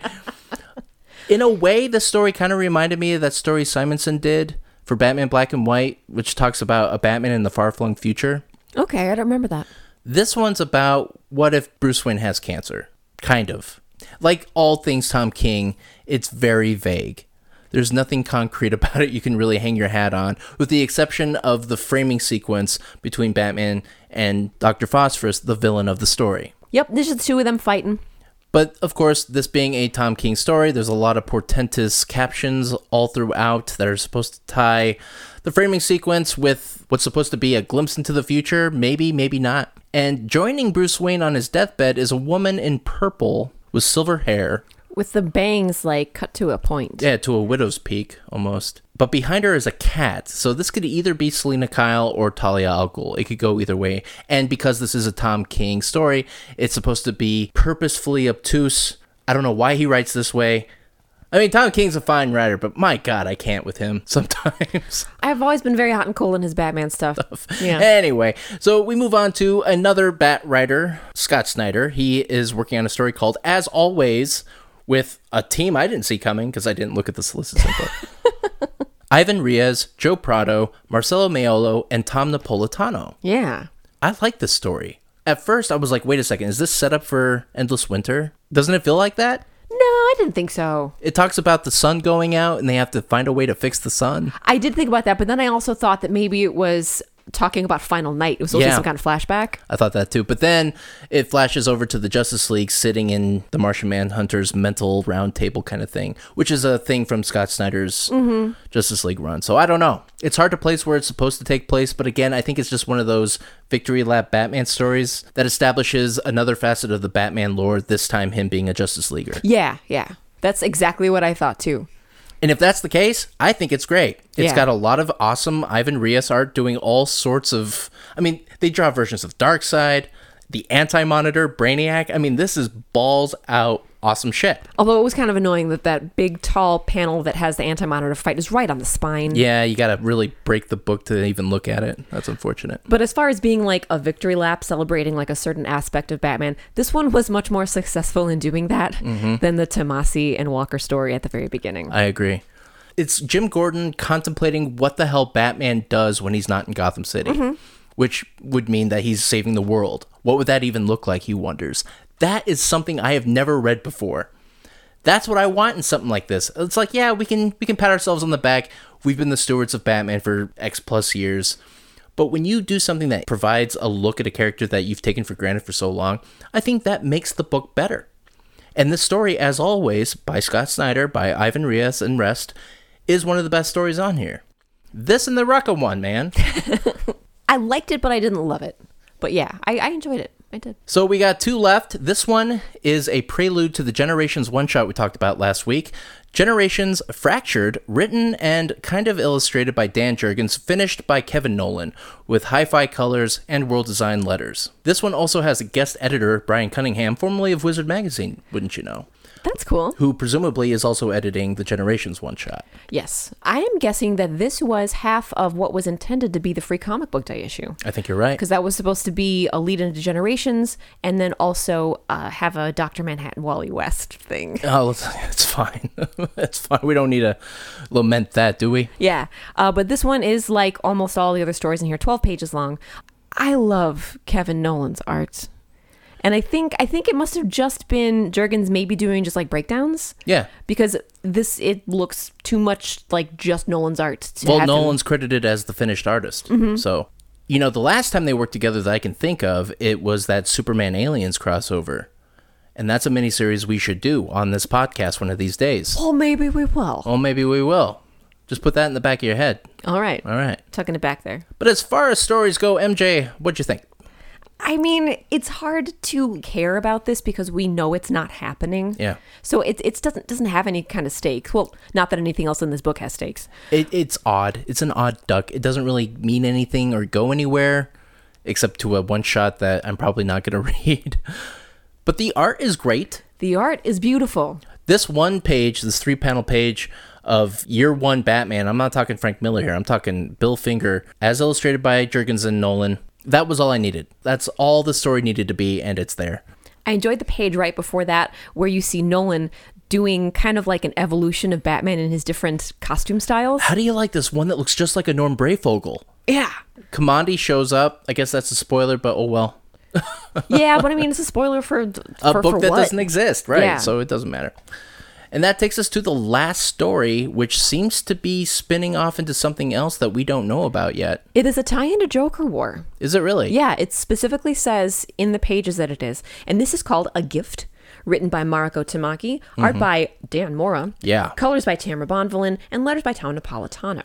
In a way, the story kind of reminded me of that story Simonson did for Batman Black and White, which talks about a Batman in the far-flung future. Okay, I don't remember that. This one's about what if Bruce Wayne has cancer. Kind of. Like all things Tom King, it's very vague. There's nothing concrete about it you can really hang your hat on, with the exception of the framing sequence between Batman and Doctor Phosphorus, the villain of the story. Yep, there's just two of them fighting. But, of course, this being a Tom King story, there's a lot of portentous captions all throughout that are supposed to tie the framing sequence with what's supposed to be a glimpse into the future. Maybe, maybe not. And joining Bruce Wayne on his deathbed is a woman in purple with silver hair. With the bangs, like, cut to a point. Yeah, to a widow's peak, almost. But behind her is a cat, so this could either be Selina Kyle or Talia al Ghul. It could go either way. And because this is a Tom King story, it's supposed to be purposefully obtuse. I don't know why he writes this way. I mean, Tom King's a fine writer, but my God, I can't with him sometimes. I've always been very hot and cold in his Batman stuff. stuff. Yeah. Anyway, so we move on to another Bat writer, Scott Snyder. He is working on a story called As Always, with a team I didn't see coming because I didn't look at the solicits info. Ivan Reyes, Joe Prado, Marcelo Maiolo, and Tom Napolitano. Yeah. I like this story. At first, I was like, wait a second, is this set up for Endless Winter? Doesn't it feel like that? No, I didn't think so. It talks about the sun going out and they have to find a way to fix the sun. I did think about that, but then I also thought that maybe it was talking about Final Night. It was supposed to be some kind of flashback. I thought that too. But then it flashes over to the Justice League sitting in the Martian Manhunter's mental round table kind of thing, which is a thing from Scott Snyder's mm-hmm. Justice League run. So I don't know. It's hard to place where it's supposed to take place. But again, I think it's just one of those Victory Lap Batman stories that establishes another facet of the Batman lore, this time him being a Justice Leaguer. Yeah, yeah. That's exactly what I thought too. And if that's the case, I think it's great. It's Yeah. got a lot of awesome Ivan Reyes art doing all sorts of... I mean, they draw versions of Darkseid, the Anti-Monitor, Brainiac. I mean, this is balls out awesome shit. Although it was kind of annoying that that big, tall panel that has the Anti-Monitor fight is right on the spine. Yeah, you got to really break the book to even look at it. That's unfortunate. But as far as being like a victory lap celebrating like a certain aspect of Batman, this one was much more successful in doing that mm-hmm. than the Tomasi and Walker story at the very beginning. I agree. It's Jim Gordon contemplating what the hell Batman does when he's not in Gotham City, mm-hmm. which would mean that he's saving the world. What would that even look like, he wonders. That is something I have never read before. That's what I want in something like this. It's like, yeah, we can we can pat ourselves on the back. We've been the stewards of Batman for X plus years. But when you do something that provides a look at a character that you've taken for granted for so long, I think that makes the book better. And this story, as always, by Scott Snyder, by Ivan Reis and rest, is one of the best stories on here. This and the Rucka one, man. I liked it, but I didn't love it. But yeah, I, I enjoyed it. I did. So we got two left. This one is a prelude to the Generations one-shot we talked about last week. Generations Fractured, written and kind of illustrated by Dan Jurgens, finished by Kevin Nolan, with hi-fi colors and world design letters. This one also has a guest editor, Brian Cunningham, formerly of Wizard Magazine, wouldn't you know? That's cool. Who presumably is also editing the Generations one-shot. Yes. I am guessing that this was half of what was intended to be the Free Comic Book Day issue. I think you're right. Because that was supposed to be a lead into Generations, and then also uh, have a Doctor Manhattan Wally West thing. Oh, it's, it's fine. It's fine. We don't need to lament that, do we? Yeah. Uh, but this one is like almost all the other stories in here, twelve pages long. I love Kevin Nolan's art. And I think I think it must have just been Jurgens maybe doing just like breakdowns. Yeah. Because this, it looks too much like just Nolan's art. To well, have Nolan's him. credited as the finished artist. Mm-hmm. So, you know, the last time they worked together that I can think of, it was that Superman Aliens crossover. And that's a miniseries we should do on this podcast one of these days. Well, maybe we will. Oh, maybe we will. Just put that in the back of your head. All right. All right. Tucking it back there. But as far as stories go, M J, what'd you think? I mean, it's hard to care about this because we know it's not happening. Yeah. So it it doesn't doesn't have any kind of stakes. Well, not that anything else in this book has stakes. It, it's odd. It's an odd duck. It doesn't really mean anything or go anywhere, except to a one shot that I'm probably not going to read. But the art is great. The art is beautiful. This one page, this three panel page of year one Batman, I'm not talking Frank Miller here. I'm talking Bill Finger, as illustrated by Jurgens and Nolan. That was all I needed. That's all the story needed to be, and it's there. I enjoyed the page right before that where you see Nolan doing kind of like an evolution of Batman in his different costume styles. How do you like this one that looks just like a Norm Brayfogle? Yeah. Kamandi shows up. I guess that's a spoiler, but oh well. Yeah, but I mean, it's a spoiler for, for a book for that what? doesn't exist, right? Yeah. So it doesn't matter. And that takes us to the last story, which seems to be spinning off into something else that we don't know about yet. It is a tie-in to Joker War. Is it really? Yeah, it specifically says in the pages that it is. And this is called A Gift, written by Mariko Tamaki, mm-hmm. art by Dan Mora, yeah, colors by Tamara Bonvillain, and letters by Tom Napolitano.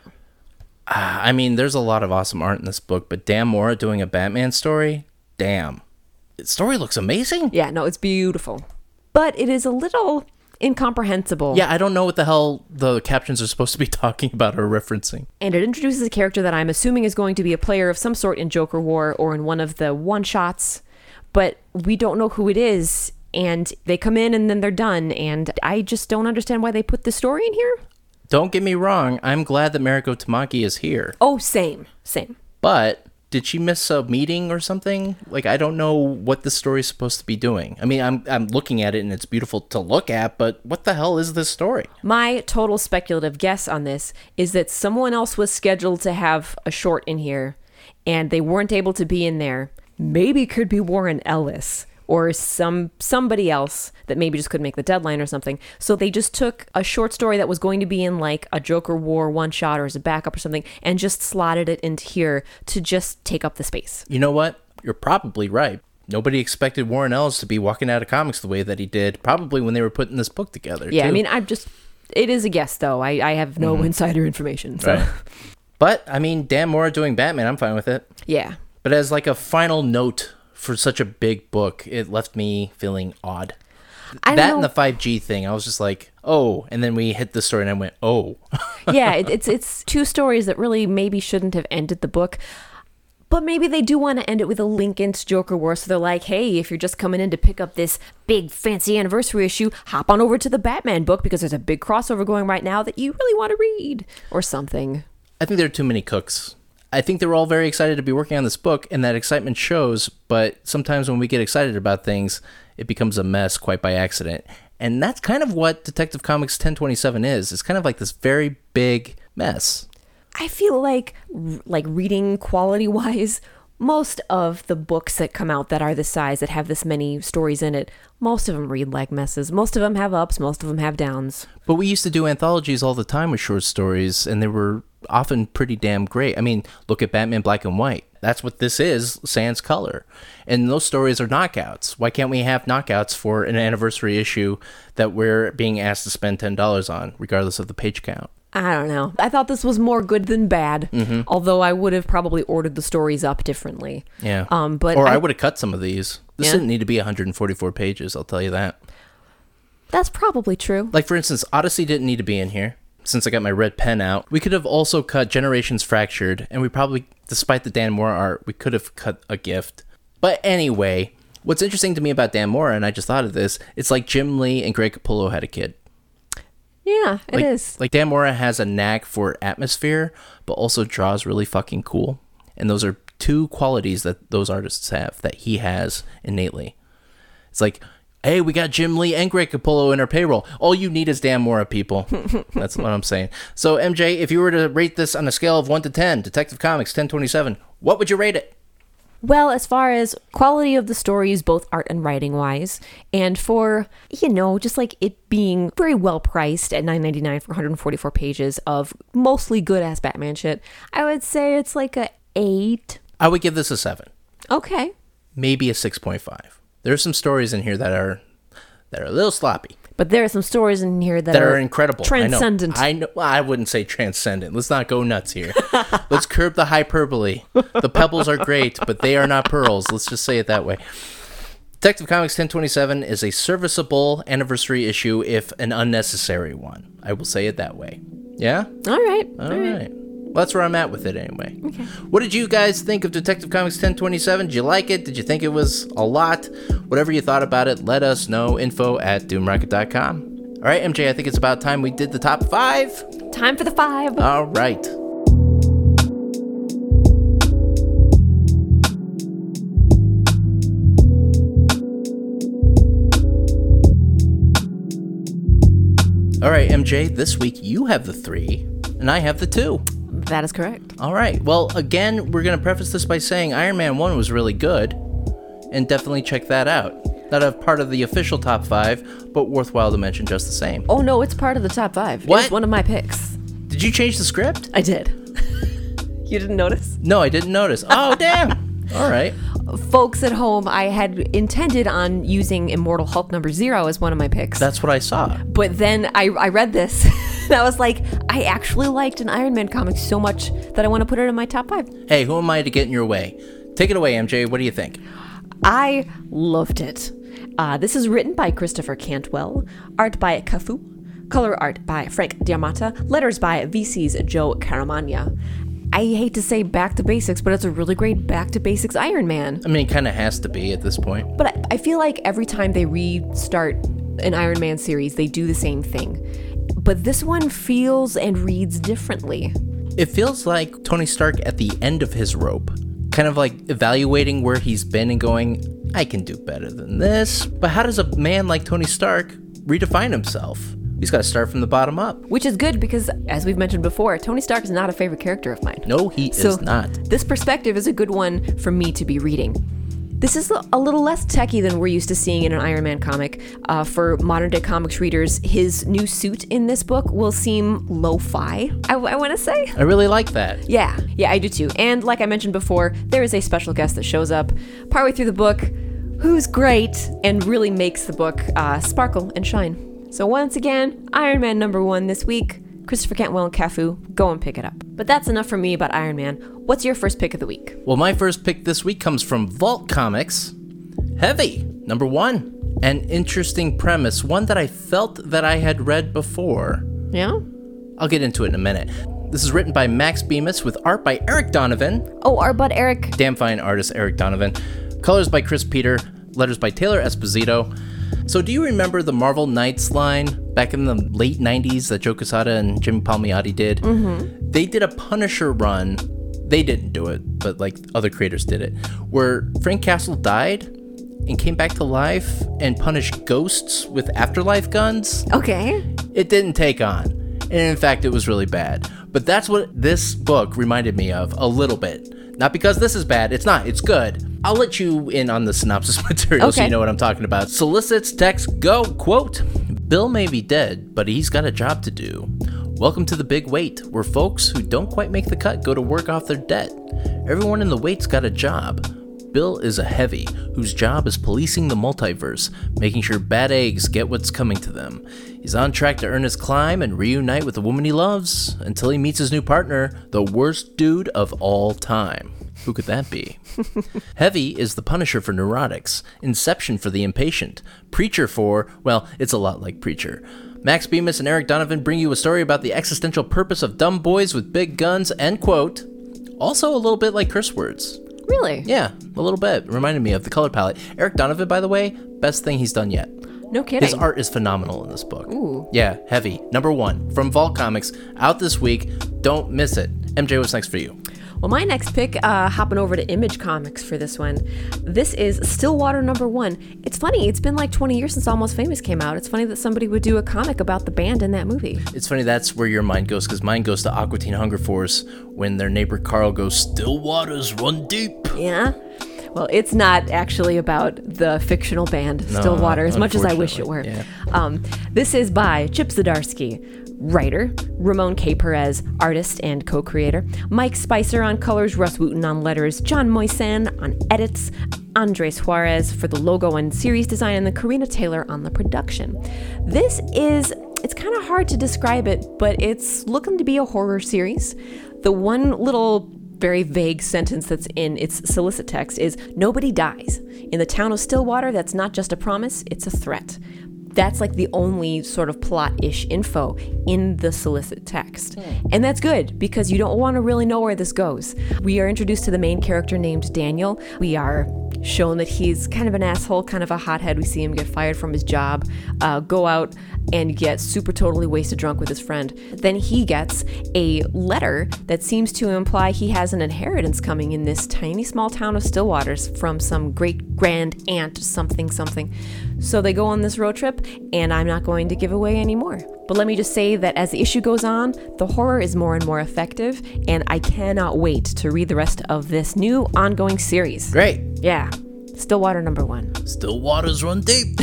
Uh, I mean, there's a lot of awesome art in this book, but Dan Mora doing a Batman story? Damn. The story looks amazing. Yeah, no, it's beautiful. But it is a little incomprehensible. Yeah, I don't know what the hell the captions are supposed to be talking about or referencing. And it introduces a character that I'm assuming is going to be a player of some sort in Joker War or in one of the one-shots, but we don't know who it is, and they come in and then they're done, and I just don't understand why they put the story in here. Don't get me wrong, I'm glad that Mariko Tamaki is here. Oh, same, same. But did she miss a meeting or something? Like, I don't know what the story's supposed to be doing. I mean, I'm I'm looking at it and it's beautiful to look at, but what the hell is this story? My total speculative guess on this is that someone else was scheduled to have a short in here, and they weren't able to be in there. Maybe it could be Warren Ellis or some somebody else that maybe just couldn't make the deadline or something. So they just took a short story that was going to be in like a Joker War one shot or as a backup or something and just slotted it into here to just take up the space. You know what? You're probably right. Nobody expected Warren Ellis to be walking out of comics the way that he did, probably when they were putting this book together. Yeah, too. I mean, I'm just, it is a guess though. I, I have no mm-hmm. insider information. So. Right. But, I mean, Dan Mora doing Batman, I'm fine with it. Yeah. But as like a final note for such a big book, it left me feeling odd. I that know. and the five G thing, I was just like, oh, and then we hit the story and I went, oh. Yeah, it, it's it's two stories that really maybe shouldn't have ended the book, but maybe they do want to end it with a link into Joker War, so they're like, hey, if you're just coming in to pick up this big fancy anniversary issue, hop on over to the Batman book because there's a big crossover going right now that you really want to read, or something. I think there are too many cooks. I think they're all very excited to be working on this book, and that excitement shows, but sometimes when we get excited about things, it becomes a mess quite by accident. And that's kind of what Detective Comics ten twenty-seven is. It's kind of like this very big mess. I feel like, like reading quality-wise, most of the books that come out that are this size, that have this many stories in it, most of them read like messes. Most of them have ups, most of them have downs. But we used to do anthologies all the time with short stories, and they were often pretty damn great. I mean, look at Batman Black and White. That's what this is, sans color. And those stories are knockouts. Why can't we have knockouts for an anniversary issue that we're being asked to spend ten dollars on, regardless of the page count? I don't know. I thought this was more good than bad, mm-hmm. although I would have probably ordered the stories up differently. Yeah. Um, but or I, I would have cut some of these. This Yeah. didn't need to be one hundred forty-four pages, I'll tell you that. That's probably true. Like, for instance, Odyssey didn't need to be in here. Since I got my red pen out, we could have also cut Generations Fractured, and we probably, despite the Dan Mora art, we could have cut A Gift. But anyway, what's interesting to me about Dan Mora, and I just thought of this, it's like Jim Lee and Greg Capullo had a kid. Yeah, it like, is. Like, Dan Mora has a knack for atmosphere, but also draws really fucking cool. And those are two qualities that those artists have, that he has innately. It's like, hey, we got Jim Lee and Greg Capullo in our payroll. All you need is Dan Mora, people. That's what I'm saying. So, M J, if you were to rate this on a scale of one to ten, Detective Comics ten twenty-seven, what would you rate it? Well, as far as quality of the stories, both art and writing wise, and for, you know, just like it being very well priced at nine ninety-nine for one hundred forty-four pages of mostly good-ass Batman shit, I would say it's like a eight. I would give this a seven. Okay. Maybe a six point five. There are some stories in here that are that are a little sloppy. But there are some stories in here that, that are, are incredible. Transcendent. I know. I know. Well, I wouldn't say transcendent. Let's not go nuts here. Let's curb the hyperbole. The pebbles are great, but they are not pearls. Let's just say it that way. Detective Comics ten twenty-seven is a serviceable anniversary issue, if an unnecessary one. I will say it that way. Yeah? All right. All, All right. right. Well, that's where I'm at with it anyway. Okay. What did you guys think of Detective Comics ten twenty-seven? Did you like it? Did you think it was a lot? Whatever you thought about it, let us know. Info at doomrocket dot com. All right, M J, I think it's about time we did the top five. Time for the five. All right. All right, M J, this week you have the three, and I have the two. That is correct. All right. Well, again, we're going to preface this by saying Iron Man one was really good, and definitely check that out. Not a part of the official top five, but worthwhile to mention just the same. Oh, no, it's part of the top five. What? It's one of my picks. Did you change the script? I did. You didn't notice? No, I didn't notice. Oh, damn. All right. Folks at home, I had intended on using Immortal Hulk number zero as one of my picks. That's what I saw. But then I, I read this, and I was like, I actually liked an Iron Man comic so much that I want to put it in my top five. Hey, who am I to get in your way? Take it away, M J. What do you think? I loved it. Uh, this is written by Christopher Cantwell, art by Cafu, color art by Frank Diamata, letters by V C's Joe Caramagna. I hate to say back to basics, but it's a really great back to basics Iron Man. I mean, it kind of has to be at this point. But I, I feel like every time they restart an Iron Man series, they do the same thing. But this one feels and reads differently. It feels like Tony Stark at the end of his rope, kind of like evaluating where he's been and going, I can do better than this. But how does a man like Tony Stark redefine himself? He's got to start from the bottom up. Which is good because, as we've mentioned before, Tony Stark is not a favorite character of mine. No, he so is not. This perspective is a good one for me to be reading. This is a little less techy than we're used to seeing in an Iron Man comic. Uh, for modern day comics readers, his new suit in this book will seem lo-fi, I, I want to say. I really like that. Yeah, yeah, I do too. And like I mentioned before, there is a special guest that shows up partway through the book who's great and really makes the book uh, sparkle and shine. So once again, Iron Man number one this week. Christopher Cantwell and Cafu, go and pick it up. But that's enough for me about Iron Man. What's your first pick of the week? Well, my first pick this week comes from Vault Comics. Heavy, number one. An interesting premise, one that I felt that I had read before. Yeah? I'll get into it in a minute. This is written by Max Bemis with art by Eric Donovan. Oh, our bud Eric. Damn fine artist Eric Donovan. Colors by Chris Peter. Letters by Taylor Esposito. So do you remember the Marvel Knights line back in the late nineties that Joe Quesada and Jimmy Palmiotti did? Mm-hmm. They did a Punisher run. They didn't do it, but like other creators did it, where Frank Castle died and came back to life and punished ghosts with afterlife guns. Okay. It didn't take on. And in fact, it was really bad. But that's what this book reminded me of a little bit. Not because this is bad. It's not. It's good. I'll let you in on the synopsis material okay. so you know what I'm talking about. Solicits text go, quote, Bill may be dead, but he's got a job to do. Welcome to the big wait, where folks who don't quite make the cut go to work off their debt. Everyone in the wait's got a job. Bill is a heavy, whose job is policing the multiverse, making sure bad eggs get what's coming to them. He's on track to earn his climb and reunite with the woman he loves, until he meets his new partner, the worst dude of all time. Who could that be? Heavy is the Punisher for neurotics, Inception for the impatient, Preacher for, well, it's a lot like Preacher. Max Bemis and Eric Donovan bring you a story about the existential purpose of dumb boys with big guns, end quote. Also a little bit like curse words. Really? Yeah, a little bit. Reminded me of the color palette. Eric Donovan, by the way, best thing he's done yet. No kidding. His art is phenomenal in this book. Ooh. Yeah, Heavy. Number one from Vault Comics, out this week. Don't miss it. M J, what's next for you? Well, my next pick, uh, hopping over to Image Comics for this one. This is Stillwater number one. It's funny, it's been like twenty years since Almost Famous came out. It's funny that somebody would do a comic about the band in that movie. It's funny that's where your mind goes, because mine goes to Aqua Teen Hunger Force when their neighbor Carl goes, Stillwaters run deep. Yeah? Well, it's not actually about the fictional band No, Stillwater, as much as I wish it were. Yeah. Um, this is by Chip Zdarsky, writer, Ramon K. Perez, artist and co-creator, Mike Spicer on colors, Russ Wooten on letters, John Moisan on edits, Andres Juarez for the logo and series design, and the Karina Taylor on the production. This is, it's kind of hard to describe it, but it's looking to be a horror series. The one little very vague sentence that's in its solicit text is, nobody dies. In the town of Stillwater, that's not just a promise, it's a threat. That's like the only sort of plot-ish info in the solicit text. Mm. And that's good, because you don't want to really know where this goes. We are introduced to the main character named Daniel. We are shown that he's kind of an asshole, kind of a hothead. We see him get fired from his job, uh, go out and get super totally wasted drunk with his friend. Then he gets a letter that seems to imply he has an inheritance coming in this tiny small town of Stillwaters from some great grand aunt something something. So they go on this road trip, and I'm not going to give away any more. But let me just say that as the issue goes on, the horror is more and more effective, and I cannot wait to read the rest of this new ongoing series. Great. Yeah. Stillwater number one. Stillwaters run deep.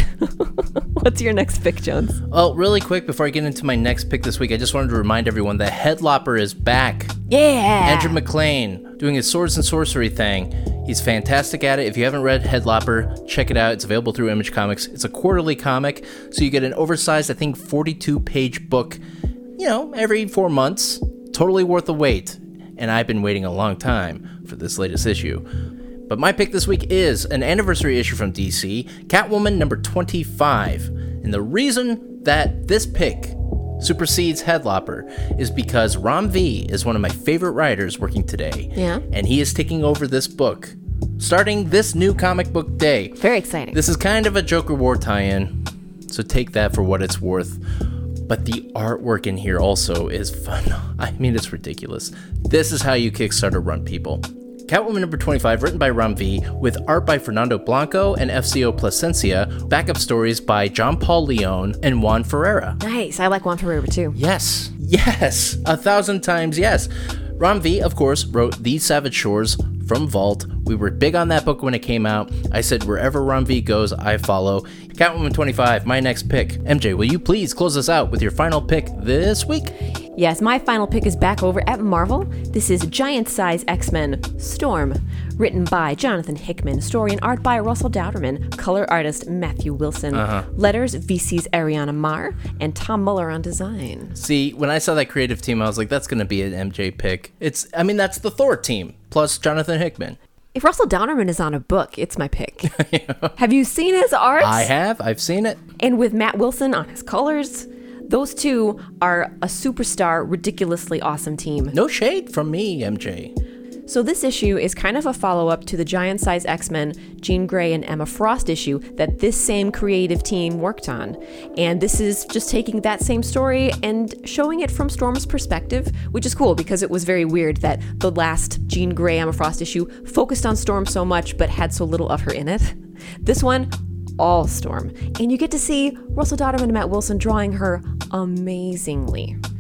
What's your next pick, Jones? Well, really quick, before I get into my next pick this week, I just wanted to remind everyone that Headlopper is back. Yeah! Andrew McLean doing his swords and sorcery thing. He's fantastic at it. If you haven't read Headlopper, check it out. It's available through Image Comics. It's a quarterly comic, so you get an oversized, I think, forty-two page book, you know, every four months. Totally worth the wait. And I've been waiting a long time for this latest issue. But my pick this week is an anniversary issue from D C, Catwoman number twenty-five. And the reason that this pick supersedes Headlopper is because Ram V is one of my favorite writers working today. Yeah. And he is taking over this book, starting this new comic book day. Very exciting. This is kind of a Joker War tie-in, so take that for what it's worth. But the artwork in here also is fun. I mean, it's ridiculous. This is how you Kickstarter run, people. Catwoman number twenty-five, written by Ram V, with art by Fernando Blanco and F C O Plasencia, backup stories by John Paul Leon and Juan Ferreira. Nice. I like Juan Ferreira too. Yes. Yes. A thousand times yes. Ram V, of course, wrote These Savage Shores from Vault. We were big on that book when it came out. I said wherever Ram V goes, I follow. Catwoman twenty-five, my next pick. M J, will you please close us out with your final pick this week? Yes, my final pick is back over at Marvel. This is Giant Size X-Men Storm, written by Jonathan Hickman, story and art by Russell Dauterman, color artist Matthew Wilson, uh-huh. letters V C's Ariana Marr, and Tom Muller on design. See, when I saw that creative team, I was like, that's going to be an M J pick. It's, I mean, that's the Thor team, plus Jonathan Hickman. If Russell Dauterman is on a book, it's my pick. Yeah. Have you seen his art? I have. I've seen it. And with Matt Wilson on his colors, those two are a superstar, ridiculously awesome team. No shade from me, M J. So this issue is kind of a follow-up to the Giant Size X-Men, Jean Grey and Emma Frost issue that this same creative team worked on. And this is just taking that same story and showing it from Storm's perspective, which is cool because it was very weird that the last Jean Grey, Emma Frost issue focused on Storm so much but had so little of her in it. This one, all Storm. And you get to see Russell Dauterman and Matt Wilson drawing her amazingly.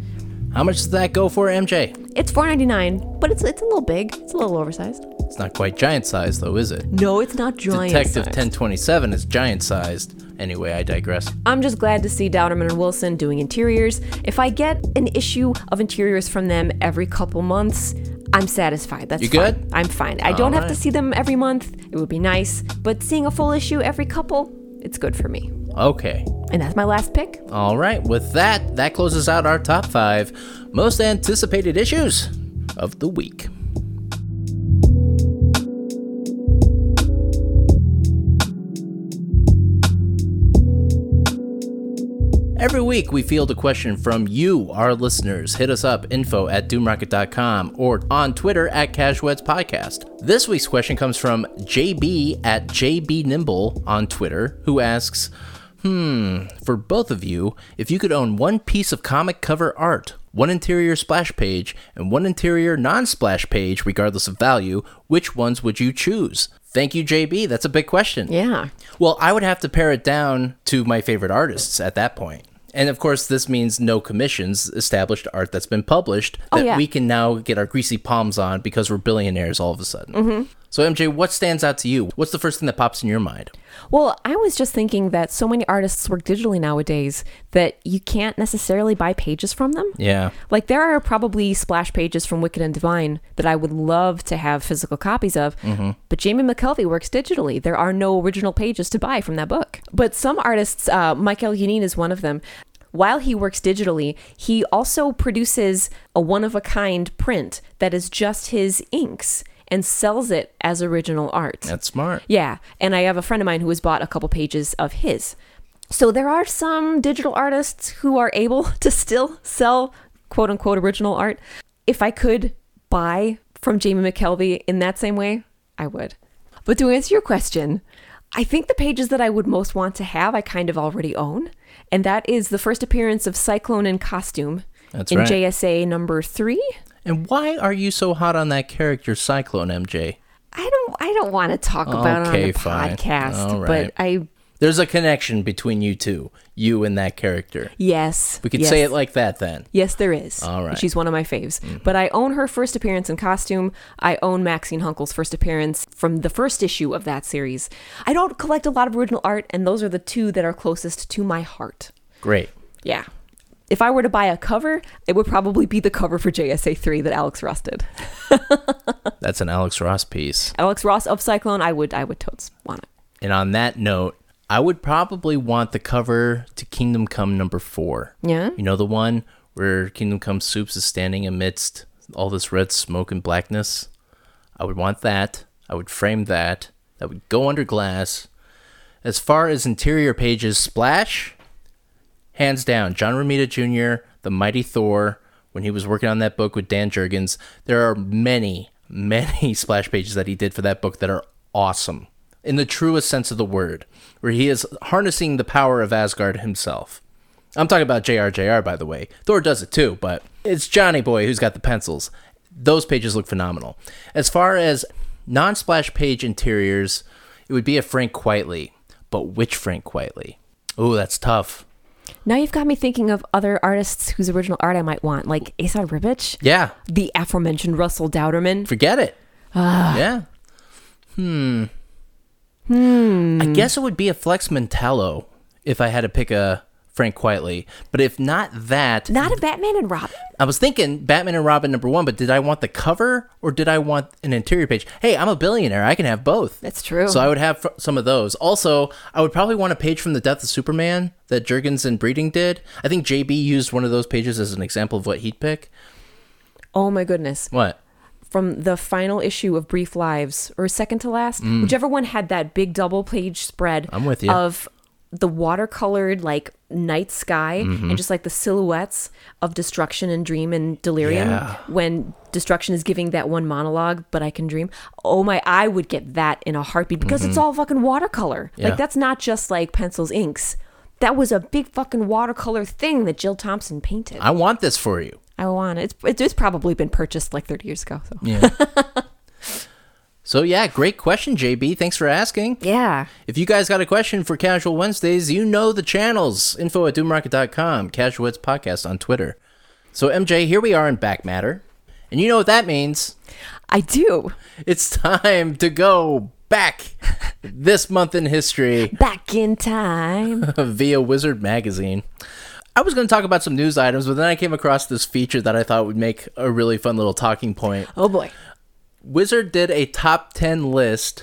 How much does that go for, M J? It's four ninety-nine, but it's it's a little big. It's a little oversized. It's not quite giant size, though, is it? No, it's not giant Detective sized. ten twenty-seven is giant sized. Anyway, I digress. I'm just glad to see Dowderman and Wilson doing interiors. If I get an issue of interiors from them every couple months, I'm satisfied. That's You fine. good? I'm fine. I don't All have to right. see them every month. It would be nice, but seeing a full issue every couple, it's good for me. Okay. And that's my last pick. All right. With that, that closes out our top five most anticipated issues of the week. Every week, we field a question from you, our listeners. Hit us up, info at doomrocket dot com, or on Twitter at Casuets Podcast. This week's question comes from J B at J B Nimble on Twitter, who asks, Hmm, for both of you, if you could own one piece of comic cover art, one interior splash page, and one interior non-splash page, regardless of value, which ones would you choose? Thank you, J B. That's a big question. Yeah. Well, I would have to pare it down to my favorite artists at that point. And of course, this means no commissions, established art that's been published that Oh, yeah. we can now get our greasy palms on because we're billionaires all of a sudden. Mm-hmm. So, M J, what stands out to you? What's the first thing that pops in your mind? Well, I was just thinking that so many artists work digitally nowadays that you can't necessarily buy pages from them. Yeah. Like, there are probably splash pages from Wicked and Divine that I would love to have physical copies of, mm-hmm. but Jamie McKelvey works digitally. There are no original pages to buy from that book. But some artists, uh, Michael Yanin is one of them. While he works digitally, he also produces a one-of-a-kind print that is just his inks and sells it as original art. That's smart. Yeah, and I have a friend of mine who has bought a couple pages of his. So there are some digital artists who are able to still sell quote-unquote original art. If I could buy from Jamie McKelvey in that same way, I would. But to answer your question, I think the pages that I would most want to have, I kind of already own. And that is the first appearance of Cyclone in costume That's in right. J S A number three. And why are you so hot on that character, Cyclone, M J? I don't I don't want to talk about it on Okay, the fine. podcast, All right. but I There's a connection between you two, you and that character. yes. We could yes. say it like that then. Yes, there is. All right. She's one of my faves. Mm-hmm. But I own her first appearance in costume. I own Maxine Hunkel's first appearance from the first issue of that series. I don't collect a lot of original art, and those are the two that are closest to my heart. Great. Yeah. If I were to buy a cover, it would probably be the cover for J S A three that Alex Ross did. That's an Alex Ross piece. Alex Ross of Cyclone, I would I would totes want it. And on that note, I would probably want the cover to Kingdom Come number four. Yeah? You know, the one where Kingdom Come Soups is standing amidst all this red smoke and blackness? I would want that. I would frame that. That would go under glass. As far as interior pages, Splash, hands down, John Romita Junior, The Mighty Thor, when he was working on that book with Dan Jurgens, there are many, many splash pages that he did for that book that are awesome. In the truest sense of the word, where he is harnessing the power of Asgard himself. I'm talking about J R J R, by the way. Thor does it too, but it's Johnny Boy who's got the pencils. Those pages look phenomenal. As far as non-splash page interiors, it would be a Frank Quitely. But which Frank Quitely? Oh, that's tough. Now you've got me thinking of other artists whose original art I might want, like Asa Ribic, Yeah, the aforementioned Russell Dowderman. forget it. Yeah. Hmm. Hmm. I guess it would be a Flex Mentallo if I had to pick a Frank Quitely. But if not that, Not a Batman and Robin? I was thinking Batman and Robin number one, but did I want the cover or did I want an interior page? Hey, I'm a billionaire. I can have both. That's true. So I would have f- some of those. Also, I would probably want a page from The Death of Superman that Jurgens and Breeding did. I think J B used one of those pages as an example of what he'd pick. Oh my goodness. What? From the final issue of Brief Lives, or second to last, whichever one had that big double page spread I'm with you. of the watercolored like night sky Mm-hmm. and just like the silhouettes of Destruction and Dream and Delirium Yeah. when Destruction is giving that one monologue, but I can dream. Oh my, I would get that in a heartbeat because it's all fucking watercolor. Mm-hmm. Yeah. Like that's not just like pencils, inks. That was a big fucking watercolor thing that Jill Thompson painted. I want this for you. I want it. It's, it's probably been purchased like thirty years ago. So. Yeah. So yeah, great question, J B. Thanks for asking. Yeah. If you guys got a question for Casual Wednesdays, you know the channels. Info at doomrocket dot com, Casuals Podcast on Twitter. So, M J, here we are in Back Matter. And you know what that means. I do. It's time to go back this month in history. Back in time. Via Wizard Magazine. I was going to talk about some news items, but then I came across this feature that I thought would make a really fun little talking point. Oh, boy. Wizard did a top ten list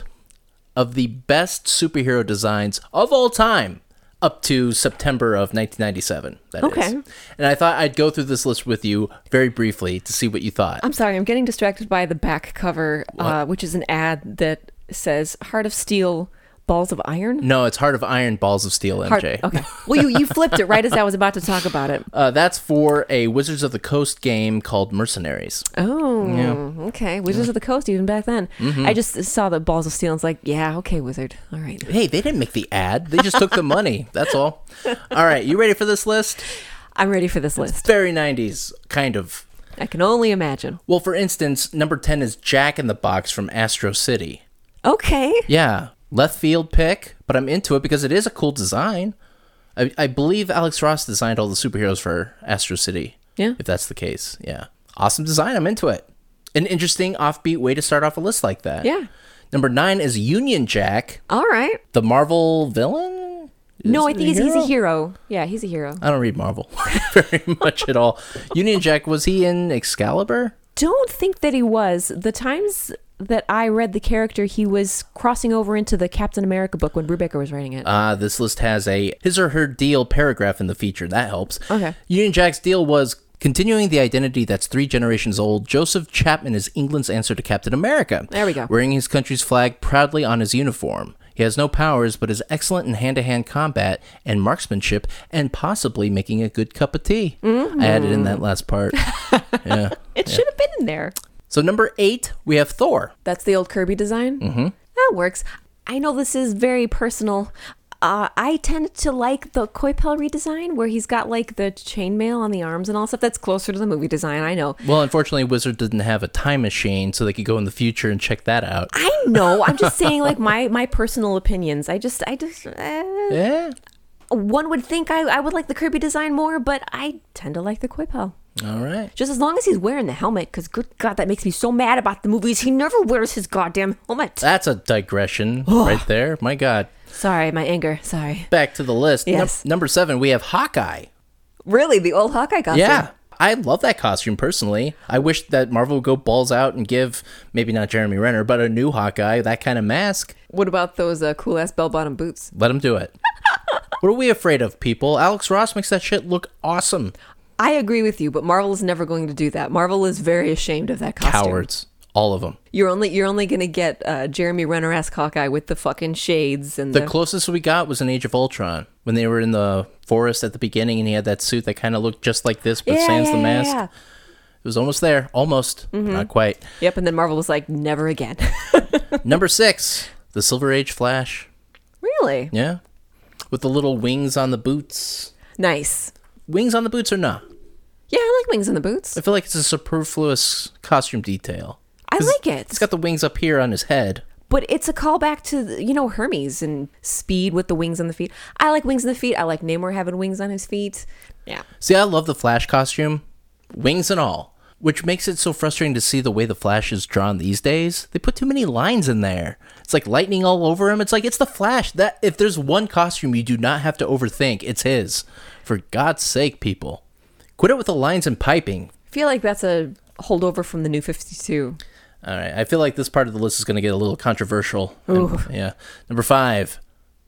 of the best superhero designs of all time up to September of nineteen ninety-seven. That Okay. is. And I thought I'd go through this list with you very briefly to see what you thought. I'm sorry, I'm getting distracted by the back cover, uh, which is an ad that says Heart of Steel, Balls of Iron. No, it's Heart of Iron, Balls of Steel, M J. Heart, okay. Well, you, you flipped it right as I was about to talk about it. Uh, that's for a Wizards of the Coast game called Mercenaries. Oh, Yeah. okay. Wizards of the Coast, even back then. Mm-hmm. I just saw the Balls of Steel and was like, yeah, okay, Wizard. All right. Hey, they didn't make the ad. They just took the money. That's all. All right, you ready for this list? I'm ready for this list. Very nineties, kind of. I can only imagine. Well, for instance, number ten is Jack in the Box from Astro City. Okay. Yeah, left field pick, but I'm into it because it is a cool design. I, I believe Alex Ross designed all the superheroes for Astro City. Yeah. If that's the case, yeah. Awesome design, I'm into it. An interesting offbeat way to start off a list like that. Yeah. Number nine is Union Jack, All right. the Marvel villain? Is No, I it think he's, he's hero? a hero. Yeah, he's a hero. I don't read Marvel very much at all. Union Jack, was he in Excalibur? Don't think that he was. The times that I read the character, he was crossing over into the Captain America book when Brubaker was writing it. Uh, this list has a his or her deal paragraph in the feature. That helps. Okay. Union Jack's deal was continuing the identity that's three generations old. Joseph Chapman is England's answer to Captain America. There we go. Wearing his country's flag proudly on his uniform. He has no powers, but is excellent in hand-to-hand combat and marksmanship, and possibly making a good cup of tea. Mm-hmm. I added in that last part. Yeah. It should have been in there. So number eight, we have Thor. That's the old Kirby design? Mm-hmm. That works. I know this is very personal. Uh, I tend to like the Coipel redesign where he's got like the chainmail on the arms and all stuff. That's closer to the movie design, I know. Well, unfortunately, Wizard didn't have a time machine, so they could go in the future and check that out. I know. I'm just saying like my, my personal opinions. I just, I just, uh, Yeah. one would think I, I would like the Kirby design more, but I tend to like the Coipel. All right. Just as long as he's wearing the helmet, because good God, that makes me so mad about the movies. He never wears his goddamn helmet. That's a digression right there. My God. Sorry, my anger. Sorry. Back to the list. Num- Yes. number seven, we have Hawkeye. Really? The old Hawkeye costume? Yeah. I love that costume personally. I wish that Marvel would go balls out and give, maybe not Jeremy Renner, but a new Hawkeye, that kind of mask. What about those uh, cool-ass bell-bottom boots? Let him do it. What are we afraid of, people? Alex Ross makes that shit look awesome. I agree with you, but Marvel is never going to do that. Marvel is very ashamed of that costume. Cowards. All of them. You're only you're only going to get uh, Jeremy Renner-esque Hawkeye with the fucking shades and The the... closest we got was in Age of Ultron, when they were in the forest at the beginning and he had that suit that kind of looked just like this, but Yeah, sans the yeah, mask. yeah, yeah. It was almost there. Almost. Not quite. Yep, and then Marvel was like, never again. Number six, the Silver Age Flash. Really? Yeah. With the little wings on the boots. Nice. Wings on the boots or not? Yeah, I like wings on the boots. I feel like it's a superfluous costume detail. I like it. It's got the wings up here on his head. But it's a callback to, you know, Hermes and Speed with the wings on the feet. I like wings on the feet. I like Namor having wings on his feet. Yeah. See, I love the Flash costume. Wings and all. Which makes it so frustrating to see the way the Flash is drawn these days. They put too many lines in there. It's like lightning all over him. It's like, it's the Flash. That if there's one costume you do not have to overthink, it's his. For God's sake, people. Quit it with the lines and piping. I feel like that's a holdover from the New fifty-two. All right. I feel like this part of the list is going to get a little controversial. Ooh. And, yeah. Number five.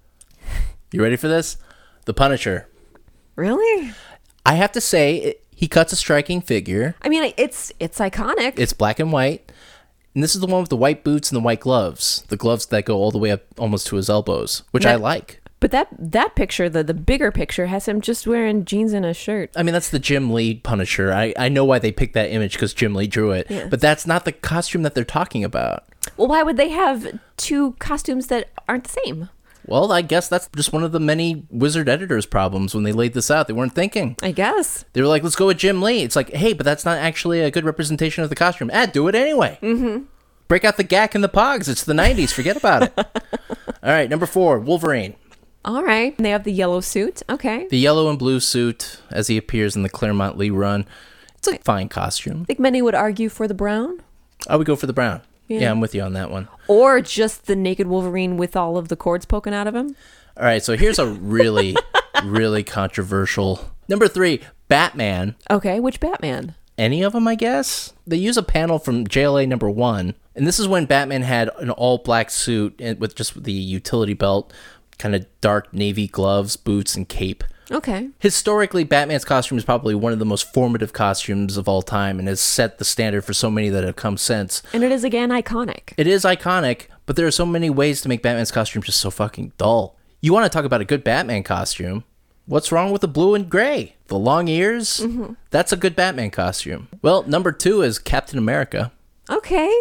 You ready for this? The Punisher. Really? I have to say, it, he cuts a striking figure. I mean, it's it's iconic. It's black and white. And this is the one with the white boots and the white gloves. The gloves that go all the way up almost to his elbows, which That- I like. But that that picture, the, the bigger picture, has him just wearing jeans and a shirt. I mean, that's the Jim Lee Punisher. I, I know why they picked that image because Jim Lee drew it. Yeah. But that's not the costume that they're talking about. Well, why would they have two costumes that aren't the same? Well, I guess that's just one of the many Wizard editors' problems when they laid this out. They weren't thinking. I guess. They were like, let's go with Jim Lee. It's like, hey, but that's not actually a good representation of the costume. Ah, do it anyway. Mm-hmm. Break out the G A C and the Pogs. It's the nineties. Forget about it. All right, number four, Wolverine. All right. They have the yellow suit. Okay. The yellow and blue suit as he appears in the Claremont Lee run. It's a fine costume. I think many would argue for the brown. I would go for the brown. Yeah. Yeah, I'm with you on that one. Or just the naked Wolverine with all of the cords poking out of him. All right, so here's a really, really controversial. Number three, Batman. Okay, which Batman? Any of them, I guess? They use a panel from J L A number one, and this is when Batman had an all-black suit and with just the utility belt, kind of dark navy gloves, boots, and cape. Okay. Historically, Batman's costume is probably one of the most formative costumes of all time and has set the standard for so many that have come since. And it is, again, iconic. It is iconic, but there are so many ways to make Batman's costume just so fucking dull. You want to talk about a good Batman costume? What's wrong with the blue and gray? The long ears? Mm-hmm. That's a good Batman costume. Well, number two is Captain America. Okay.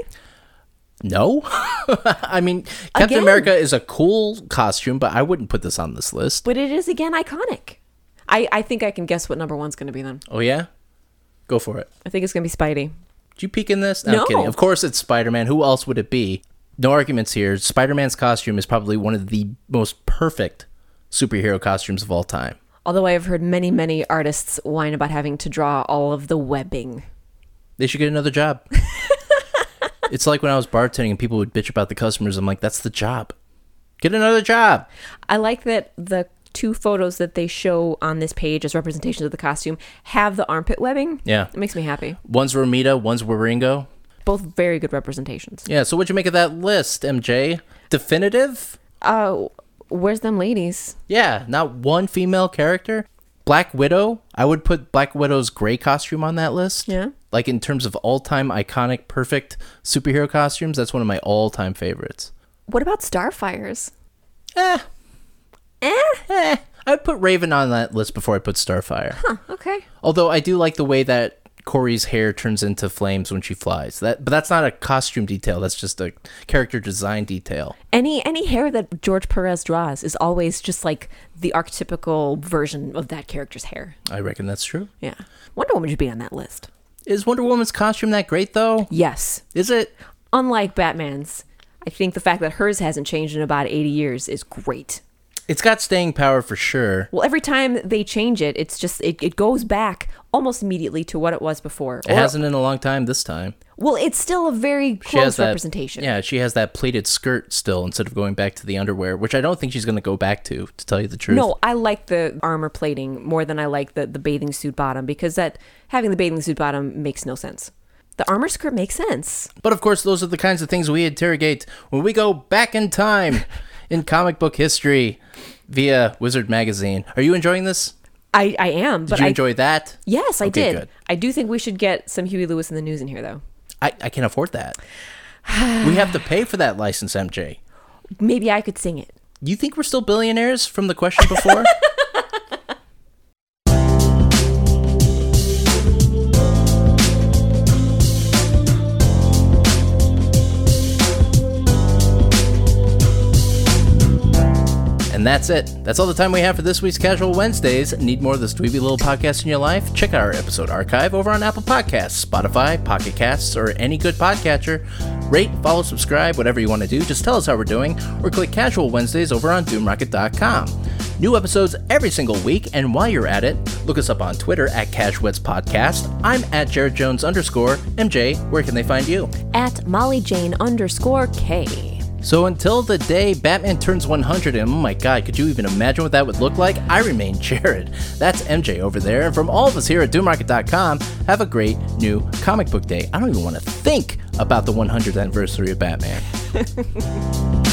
No? I mean, Captain Again. America is a cool costume, but I wouldn't put this on this list. But it is, again, iconic. I, I think I can guess what number one's going to be then. Oh, yeah? Go for it. I think it's going to be Spidey. Did you peek in this? No, No. I'm kidding. Of course it's Spider-Man. Who else would it be? No arguments here. Spider-Man's costume is probably one of the most perfect superhero costumes of all time. Although I have heard many, many artists whine about having to draw all of the webbing. They should get another job. It's like when I was bartending and people would bitch about the customers. I'm like, that's the job. Get another job. I like that the two photos that they show on this page as representations of the costume have the armpit webbing. Yeah. It makes me happy. One's Romita, one's Waringo. Both very good representations. Yeah, so what'd you make of that list, M J? Definitive? Uh, where's them ladies? Yeah, not one female character. Black Widow, I would put Black Widow's gray costume on that list. Yeah. Like in terms of all-time iconic, perfect superhero costumes, that's one of my all-time favorites. What about Starfire's? Eh, Eh? eh. I'd put Raven on that list before I put Starfire. Huh, okay. Although I do like the way that Corey's hair turns into flames when she flies. That, but that's not a costume detail. That's just a character design detail. Any any hair that George Perez draws is always just like the archetypical version of that character's hair. I reckon that's true. Yeah. Wonder Woman should be on that list. Is Wonder Woman's costume that great, though? Yes. Is it? Unlike Batman's, I think the fact that hers hasn't changed in about eighty years is great. It's got staying power for sure. Well, every time they change it, it's just, it, it goes back almost immediately to what it was before. It hasn't in a long time this time. Well, it's still a very She close has that, representation. Yeah, she has that pleated skirt still instead of going back to the underwear, which I don't think she's going to go back to, to tell you the truth. No, I like the armor plating more than I like the, the bathing suit bottom, because that having the bathing suit bottom makes no sense. The armor skirt makes sense. But of course, those are the kinds of things we interrogate when we go back in time in comic book history via Wizard Magazine. Are you enjoying this? I, I am. Did but you I, enjoy that? Yes, I Okay, did. good. I do think we should get some Huey Lewis in the news in here, though. I, I can't afford that. We have to pay for that license, M J. Maybe I could sing it. You think we're still billionaires from the question before? And that's it. That's all the time we have for this week's Casual Wednesdays. Need more of this dweeby little podcast in your life? Check out our episode archive over on Apple Podcasts, Spotify, Pocket Casts, or any good podcatcher. Rate, follow, subscribe, whatever you want to do. Just tell us how we're doing, or click Casual Wednesdays over on doom rocket dot com. New episodes every single week, and while you're at it, look us up on Twitter at Cashweds Podcast. I'm at Jared Jones underscore. M J, where can they find you? At Molly Jane underscore K. So until the day Batman turns one hundred, and oh my god, could you even imagine what that would look like? I remain Jared. That's M J over there, and from all of us here at doom rocket dot com, have a great new comic book day. I don't even want to think about the one hundredth anniversary of Batman.